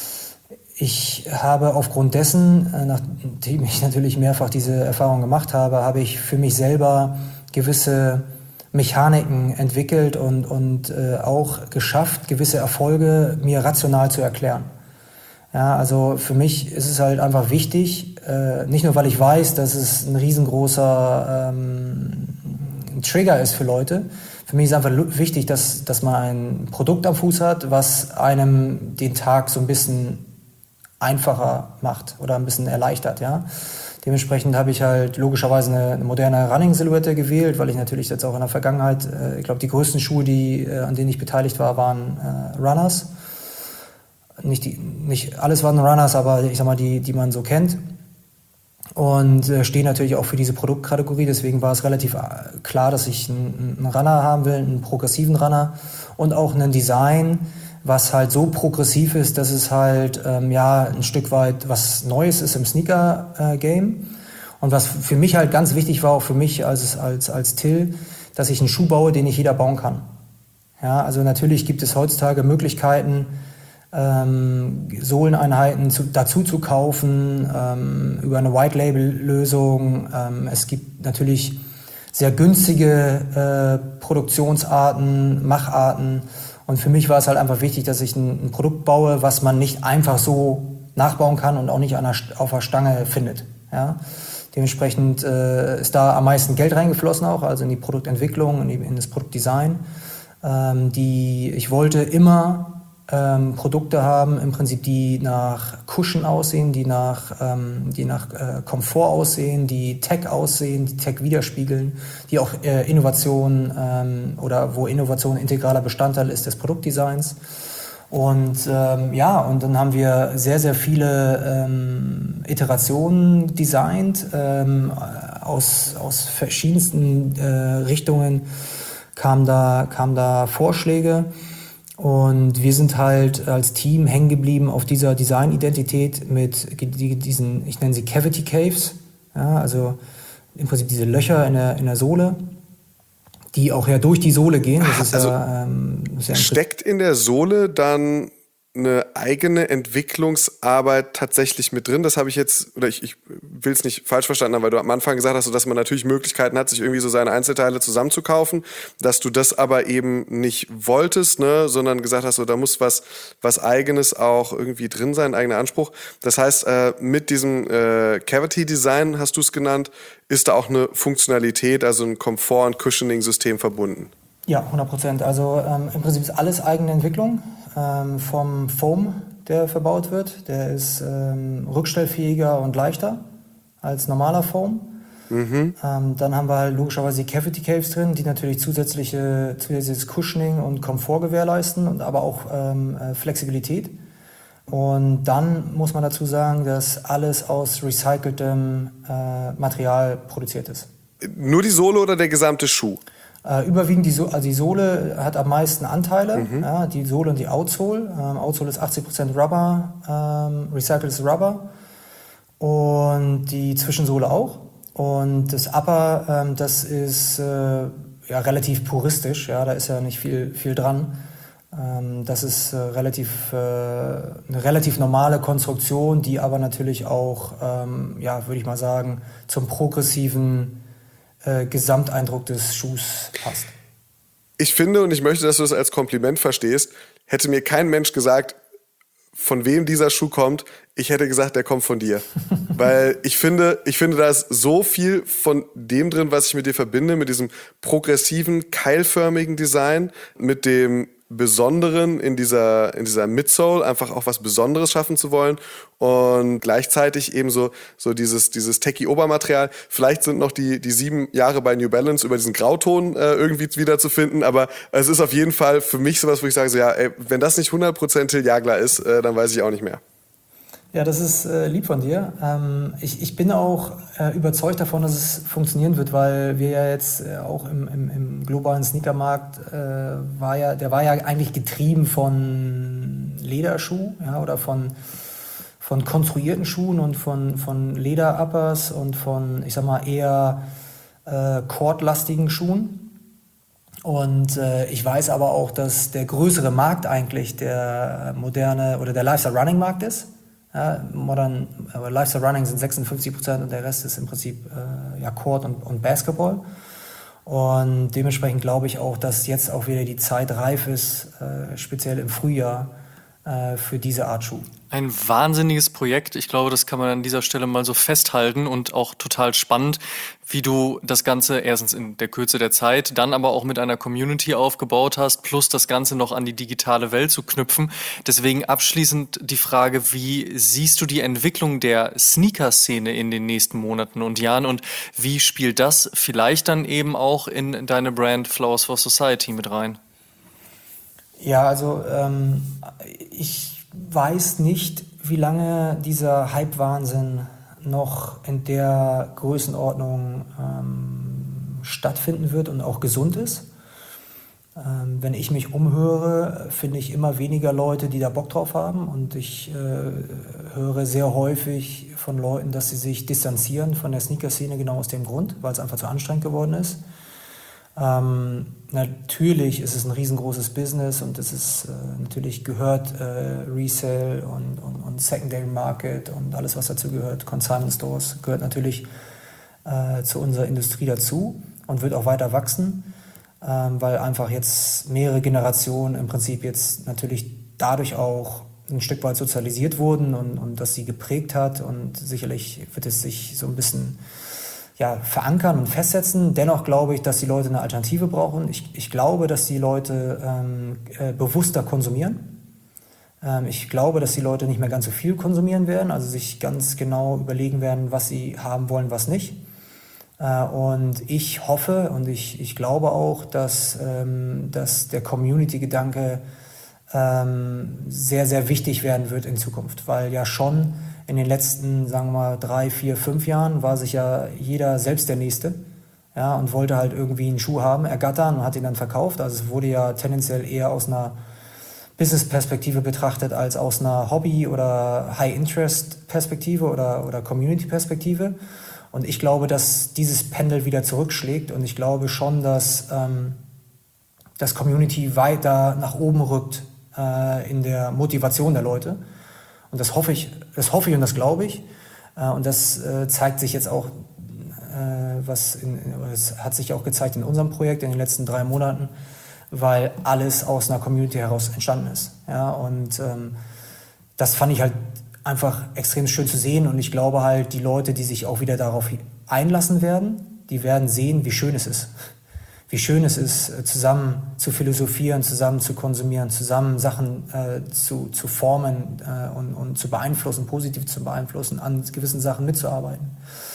ich habe aufgrund dessen, äh, nachdem ich natürlich mehrfach diese Erfahrung gemacht habe, habe ich für mich selber gewisse Mechaniken entwickelt und, und äh, auch geschafft, gewisse Erfolge mir rational zu erklären. Ja, also für mich ist es halt einfach wichtig, äh, nicht nur weil ich weiß, dass es ein riesengroßer ähm, Trigger ist für Leute. Für mich ist einfach wichtig, dass, dass man ein Produkt am Fuß hat, was einem den Tag so ein bisschen einfacher macht oder ein bisschen erleichtert. Ja? Dementsprechend habe ich halt logischerweise eine, eine moderne Running-Silhouette gewählt, weil ich natürlich jetzt auch in der Vergangenheit, äh, ich glaube, die größten Schuhe, die, äh, an denen ich beteiligt war, waren äh, Runners. Nicht, die, nicht alles waren Runners, aber ich sag mal, die, die man so kennt. Und äh, stehe natürlich auch für diese Produktkategorie. Deswegen war es relativ klar, dass ich einen, einen Runner haben will, einen progressiven Runner und auch ein Design, was halt so progressiv ist, dass es halt ähm, ja ein Stück weit was Neues ist im Sneaker-Game. Äh, und was für mich halt ganz wichtig war, auch für mich als, als, als Till, dass ich einen Schuh baue, den nicht jeder bauen kann. Ja, also natürlich gibt es heutzutage Möglichkeiten, Ähm, Sohleneinheiten zu, dazu zu kaufen, ähm, über eine White-Label-Lösung. Ähm, es gibt natürlich sehr günstige äh, Produktionsarten, Macharten. Und für mich war es halt einfach wichtig, dass ich ein, ein Produkt baue, was man nicht einfach so nachbauen kann und auch nicht an der, auf der Stange findet. Ja? Dementsprechend äh, ist da am meisten Geld reingeflossen auch, also in die Produktentwicklung, in, die, in das Produktdesign. Ähm, die, ich wollte immer Ähm, Produkte haben, im Prinzip, die nach Cushion aussehen, die nach, ähm, die nach äh, Komfort aussehen, die Tech aussehen, die Tech widerspiegeln, die auch äh, Innovation ähm, oder wo Innovation integraler Bestandteil ist des Produktdesigns. Und ähm, ja, und dann haben wir sehr, sehr viele ähm, Iterationen designt, ähm, aus, aus verschiedensten äh, Richtungen kamen da, kamen da Vorschläge. Und wir sind halt als Team hängen geblieben auf dieser Designidentität mit diesen, ich nenne sie Cavity Caves, ja, also im Prinzip diese Löcher in der, in der Sohle, die auch ja durch die Sohle gehen. Das ist also ja, ähm, das ist ja steckt in der Sohle dann eine eigene Entwicklungsarbeit tatsächlich mit drin? Das habe ich jetzt, oder ich, ich will es nicht falsch verstanden haben, weil du am Anfang gesagt hast, dass man natürlich Möglichkeiten hat, sich irgendwie so seine Einzelteile zusammenzukaufen, dass du das aber eben nicht wolltest, ne, sondern gesagt hast, so, da muss was, was Eigenes auch irgendwie drin sein, ein eigener Anspruch. Das heißt, äh, mit diesem äh, Cavity-Design, hast du es genannt, ist da auch eine Funktionalität, also ein Komfort- und Cushioning-System verbunden? Ja, hundert Prozent. Also ähm, im Prinzip ist alles eigene Entwicklung. Ähm, vom Foam, der verbaut wird, der ist ähm, rückstellfähiger und leichter als normaler Foam. Mhm. Ähm, dann haben wir halt logischerweise die Cavity Caves drin, die natürlich zusätzliche, zusätzliches Cushioning und Komfort gewährleisten, und aber auch ähm, äh, Flexibilität. Und dann muss man dazu sagen, dass alles aus recyceltem äh, Material produziert ist. Nur die Sohle oder der gesamte Schuh? Äh, überwiegend die, so- also die Sohle hat am meisten Anteile, mhm. ja, die Sohle und die Outsole. Ähm, Outsole ist achtzig Prozent Rubber, ähm, recyceltes Rubber, und die Zwischensohle auch. Und das Upper, ähm, das ist äh, ja, relativ puristisch, ja, da ist ja nicht viel, viel dran. Ähm, das ist äh, relativ, äh, eine relativ normale Konstruktion, die aber natürlich auch, ähm, ja, würde ich mal sagen, zum progressiven Äh, Gesamteindruck des Schuhs passt. Ich finde, und ich möchte, dass du das als Kompliment verstehst, hätte mir kein Mensch gesagt, von wem dieser Schuh kommt, ich hätte gesagt, der kommt von dir. Weil ich finde, ich finde, da ist so viel von dem drin, was ich mit dir verbinde, mit diesem progressiven, keilförmigen Design, mit dem Besonderen in dieser, in dieser Midsole, einfach auch was Besonderes schaffen zu wollen, und gleichzeitig eben so, so dieses, dieses Techie-Obermaterial. Vielleicht sind noch die, die sieben Jahre bei New Balance über diesen Grauton äh, irgendwie wieder zu finden, aber es ist auf jeden Fall für mich sowas, wo ich sage, so, ja, ey, wenn das nicht hundert Prozent Till Jagler ist, äh, dann weiß ich auch nicht mehr. Ja, das ist äh, lieb von dir. Ähm, ich, ich bin auch äh, überzeugt davon, dass es funktionieren wird, weil wir ja jetzt äh, auch im, im, im globalen Sneakermarkt, äh, war ja, der war ja eigentlich getrieben von Lederschuh, ja, oder von, von konstruierten Schuhen und von, von Leder-Uppers und von, ich sag mal, eher äh, cordlastigen Schuhen. Und äh, ich weiß aber auch, dass der größere Markt eigentlich der moderne oder der Lifestyle-Running-Markt ist. Ja, Modern, aber Lifestyle Running sind sechsundfünfzig Prozent und der Rest ist im Prinzip äh, ja, Court und, und Basketball. Und dementsprechend glaube ich auch, dass jetzt auch wieder die Zeit reif ist, äh, speziell im Frühjahr, äh, für diese Art Schuh. Ein wahnsinniges Projekt. Ich glaube, das kann man an dieser Stelle mal so festhalten, und auch total spannend, wie du das Ganze erstens in der Kürze der Zeit, dann aber auch mit einer Community aufgebaut hast, plus das Ganze noch an die digitale Welt zu knüpfen. Deswegen abschließend die Frage, wie siehst du die Entwicklung der Sneaker-Szene in den nächsten Monaten und Jahren, und wie spielt das vielleicht dann eben auch in deine Brand Flowers for Society mit rein? Ja, also ähm, ich weiß nicht, wie lange dieser Hype-Wahnsinn noch in der Größenordnung ähm, stattfinden wird und auch gesund ist. Ähm, wenn ich mich umhöre, finde ich immer weniger Leute, die da Bock drauf haben, und ich äh, höre sehr häufig von Leuten, dass sie sich distanzieren von der Sneaker-Szene genau aus dem Grund, weil es einfach zu anstrengend geworden ist. Ähm, natürlich ist es ein riesengroßes Business, und es ist äh, natürlich gehört äh, Resale und, und, und Secondary Market und alles, was dazu gehört, Consignment Stores, gehört natürlich äh, zu unserer Industrie dazu und wird auch weiter wachsen, ähm, weil einfach jetzt mehrere Generationen im Prinzip jetzt natürlich dadurch auch ein Stück weit sozialisiert wurden und, und das sie geprägt hat, und sicherlich wird es sich so ein bisschen ja, verankern und festsetzen. Dennoch glaube ich, dass die Leute eine Alternative brauchen. Ich, ich glaube, dass die Leute ähm, äh, bewusster konsumieren. Ähm, ich glaube, dass die Leute nicht mehr ganz so viel konsumieren werden, also sich ganz genau überlegen werden, was sie haben wollen, was nicht. Äh, und ich hoffe und ich, ich glaube auch, dass, ähm, dass der Community-Gedanke ähm, sehr, sehr wichtig werden wird in Zukunft, weil ja schon in den letzten, sagen wir mal, drei, vier, fünf Jahren war sich ja jeder selbst der Nächste, ja, und wollte halt irgendwie einen Schuh haben, ergattern, und hat ihn dann verkauft. Also es wurde ja tendenziell eher aus einer Business-Perspektive betrachtet als aus einer Hobby- oder High-Interest-Perspektive oder, oder Community-Perspektive. Und ich glaube, dass dieses Pendel wieder zurückschlägt, und ich glaube schon, dass ähm, das Community weiter nach oben rückt, äh, in der Motivation der Leute. Und das hoffe ich, das hoffe ich und das glaube ich. Äh, und das äh, zeigt sich jetzt auch, äh, was in, es hat sich auch gezeigt in unserem Projekt in den letzten drei Monaten, weil alles aus einer Community heraus entstanden ist. Ja, und ähm, das fand ich halt einfach extrem schön zu sehen. Und ich glaube halt, die Leute, die sich auch wieder darauf einlassen werden, die werden sehen, wie schön es ist. Wie schön es ist, zusammen zu philosophieren, zusammen zu konsumieren, zusammen Sachen äh, zu, zu formen äh, und, und zu beeinflussen, positiv zu beeinflussen, an gewissen Sachen mitzuarbeiten.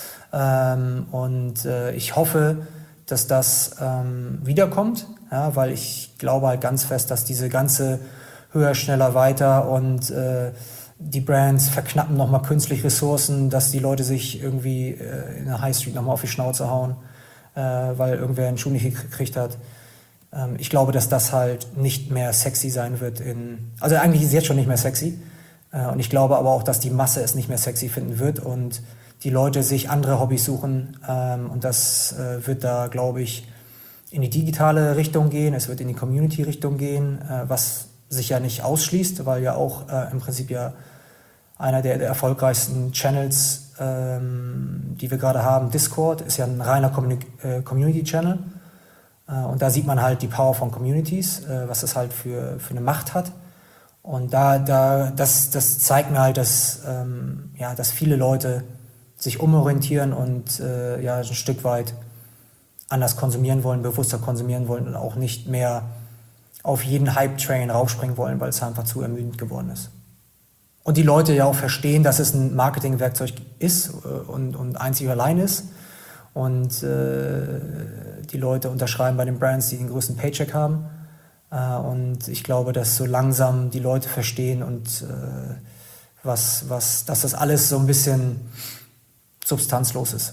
Ähm, und äh, ich hoffe, dass das ähm, wiederkommt, ja, weil ich glaube halt ganz fest, dass diese ganze höher, schneller, weiter und äh, die Brands verknappen nochmal künstlich Ressourcen, dass die Leute sich irgendwie äh, in der High Street nochmal auf die Schnauze hauen, äh, weil irgendwer einen Schuh nicht gekriegt hat. Ähm, ich glaube, dass das halt nicht mehr sexy sein wird. In, also eigentlich ist es jetzt schon nicht mehr sexy. Äh, und ich glaube aber auch, dass die Masse es nicht mehr sexy finden wird und die Leute sich andere Hobbys suchen. Ähm, und das äh, wird da, glaube ich, in die digitale Richtung gehen. Es wird in die Community-Richtung gehen, äh, was sich ja nicht ausschließt, weil ja auch äh, im Prinzip ja einer der, der erfolgreichsten Channels, ähm, die wir gerade haben, Discord, ist ja ein reiner Communi- äh, Community-Channel. Äh, und da sieht man halt die Power von Communities, äh, was das halt für, für eine Macht hat. Und da, da, das, das zeigt mir halt, dass, ähm, ja, dass viele Leute sich umorientieren und äh, ja, ein Stück weit anders konsumieren wollen, bewusster konsumieren wollen und auch nicht mehr auf jeden Hype-Train raufspringen wollen, weil es einfach zu ermüdend geworden ist. Und die Leute ja auch verstehen, dass es ein Marketingwerkzeug ist und, und einzig und allein ist. Und äh, die Leute unterschreiben bei den Brands, die den größten Paycheck haben. Äh, und ich glaube, dass so langsam die Leute verstehen und äh, was, was, dass das alles so ein bisschen substanzlos ist.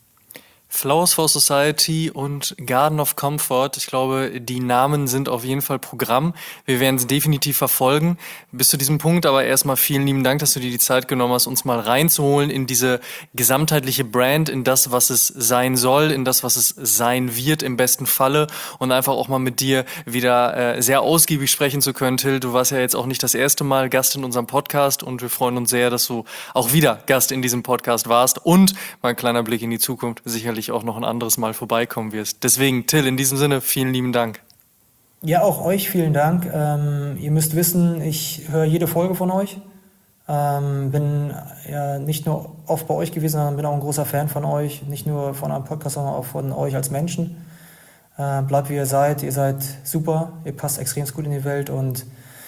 Flowers for Society und Garden of Comfort, ich glaube, die Namen sind auf jeden Fall Programm. Wir werden sie definitiv verfolgen. Bis zu diesem Punkt aber erstmal vielen lieben Dank, dass du dir die Zeit genommen hast, uns mal reinzuholen in diese gesamtheitliche Brand, in das, was es sein soll, in das, was es sein wird im besten Falle und einfach auch mal mit dir wieder äh, sehr ausgiebig sprechen zu können. Till, du warst ja jetzt auch nicht das erste Mal Gast in unserem Podcast und wir freuen uns sehr, dass du auch wieder Gast in diesem Podcast warst und mal ein kleiner Blick in die Zukunft, sicherlich auch noch ein anderes Mal vorbeikommen wirst. Deswegen, Till, in diesem Sinne, vielen lieben Dank. Ja, auch euch vielen Dank. Ähm, ihr müsst wissen, ich höre jede Folge von euch. Ähm, bin ja nicht nur oft bei euch gewesen, sondern bin auch ein großer Fan von euch. Nicht nur von einem Podcast, sondern auch von euch als Menschen. Äh, bleibt wie ihr seid. Ihr seid super. Ihr passt extrem gut in die Welt und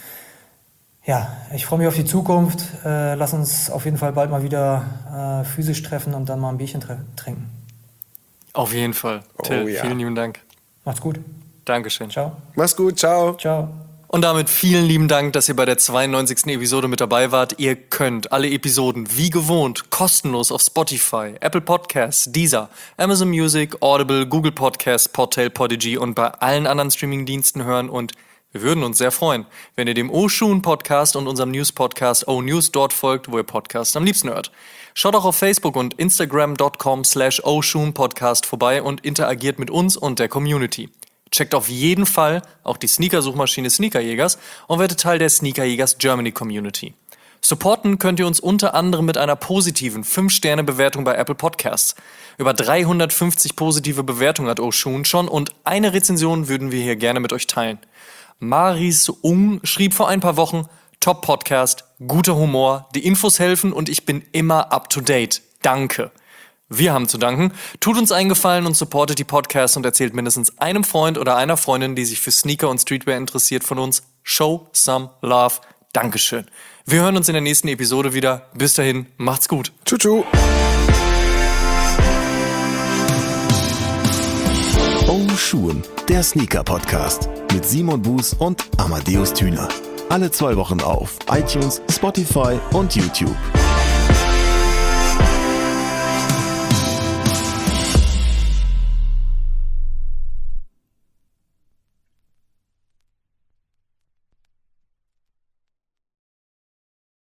ja, ich freue mich auf die Zukunft. Äh, lass uns auf jeden Fall bald mal wieder äh, physisch treffen und dann mal ein Bierchen tre- trinken. Auf jeden Fall. Till, Oh, ja. vielen lieben Dank. Macht's gut. Dankeschön. Ciao. Mach's gut, ciao. Ciao. Und damit vielen lieben Dank, dass ihr bei der zweiundneunzigsten Episode mit dabei wart. Ihr könnt alle Episoden wie gewohnt kostenlos auf Spotify, Apple Podcasts, Deezer, Amazon Music, Audible, Google Podcasts, Podtail, Podigy und bei allen anderen Streamingdiensten hören. Und wir würden uns sehr freuen, wenn ihr dem O-Shoon Podcast und unserem News-Podcast O-News dort folgt, wo ihr Podcasts am liebsten hört. Schaut auch auf Facebook und Instagram dot com slash O-Shoon Podcast vorbei und interagiert mit uns und der Community. Checkt auf jeden Fall auch die Sneaker-Suchmaschine Sneakerjägers und werdet Teil der Sneakerjägers Germany Community. Supporten könnt ihr uns unter anderem mit einer positiven fünf Sterne Bewertung bei Apple Podcasts. Über dreihundertfünfzig positive Bewertungen hat O-Shoon schon und eine Rezension würden wir hier gerne mit euch teilen. Maris Ung schrieb vor ein paar Wochen: Top-Podcast, guter Humor, die Infos helfen und ich bin immer up-to-date. Danke. Wir haben zu danken. Tut uns einen Gefallen und supportet die Podcasts und erzählt mindestens einem Freund oder einer Freundin, die sich für Sneaker und Streetwear interessiert, von uns. Show some love. Dankeschön. Wir hören uns in der nächsten Episode wieder. Bis dahin, macht's gut. Tschu-tschu. O-Schuhen, der Sneaker-Podcast mit Simon Buß und Amadeus Thüner. Alle zwei Wochen auf iTunes, Spotify und YouTube.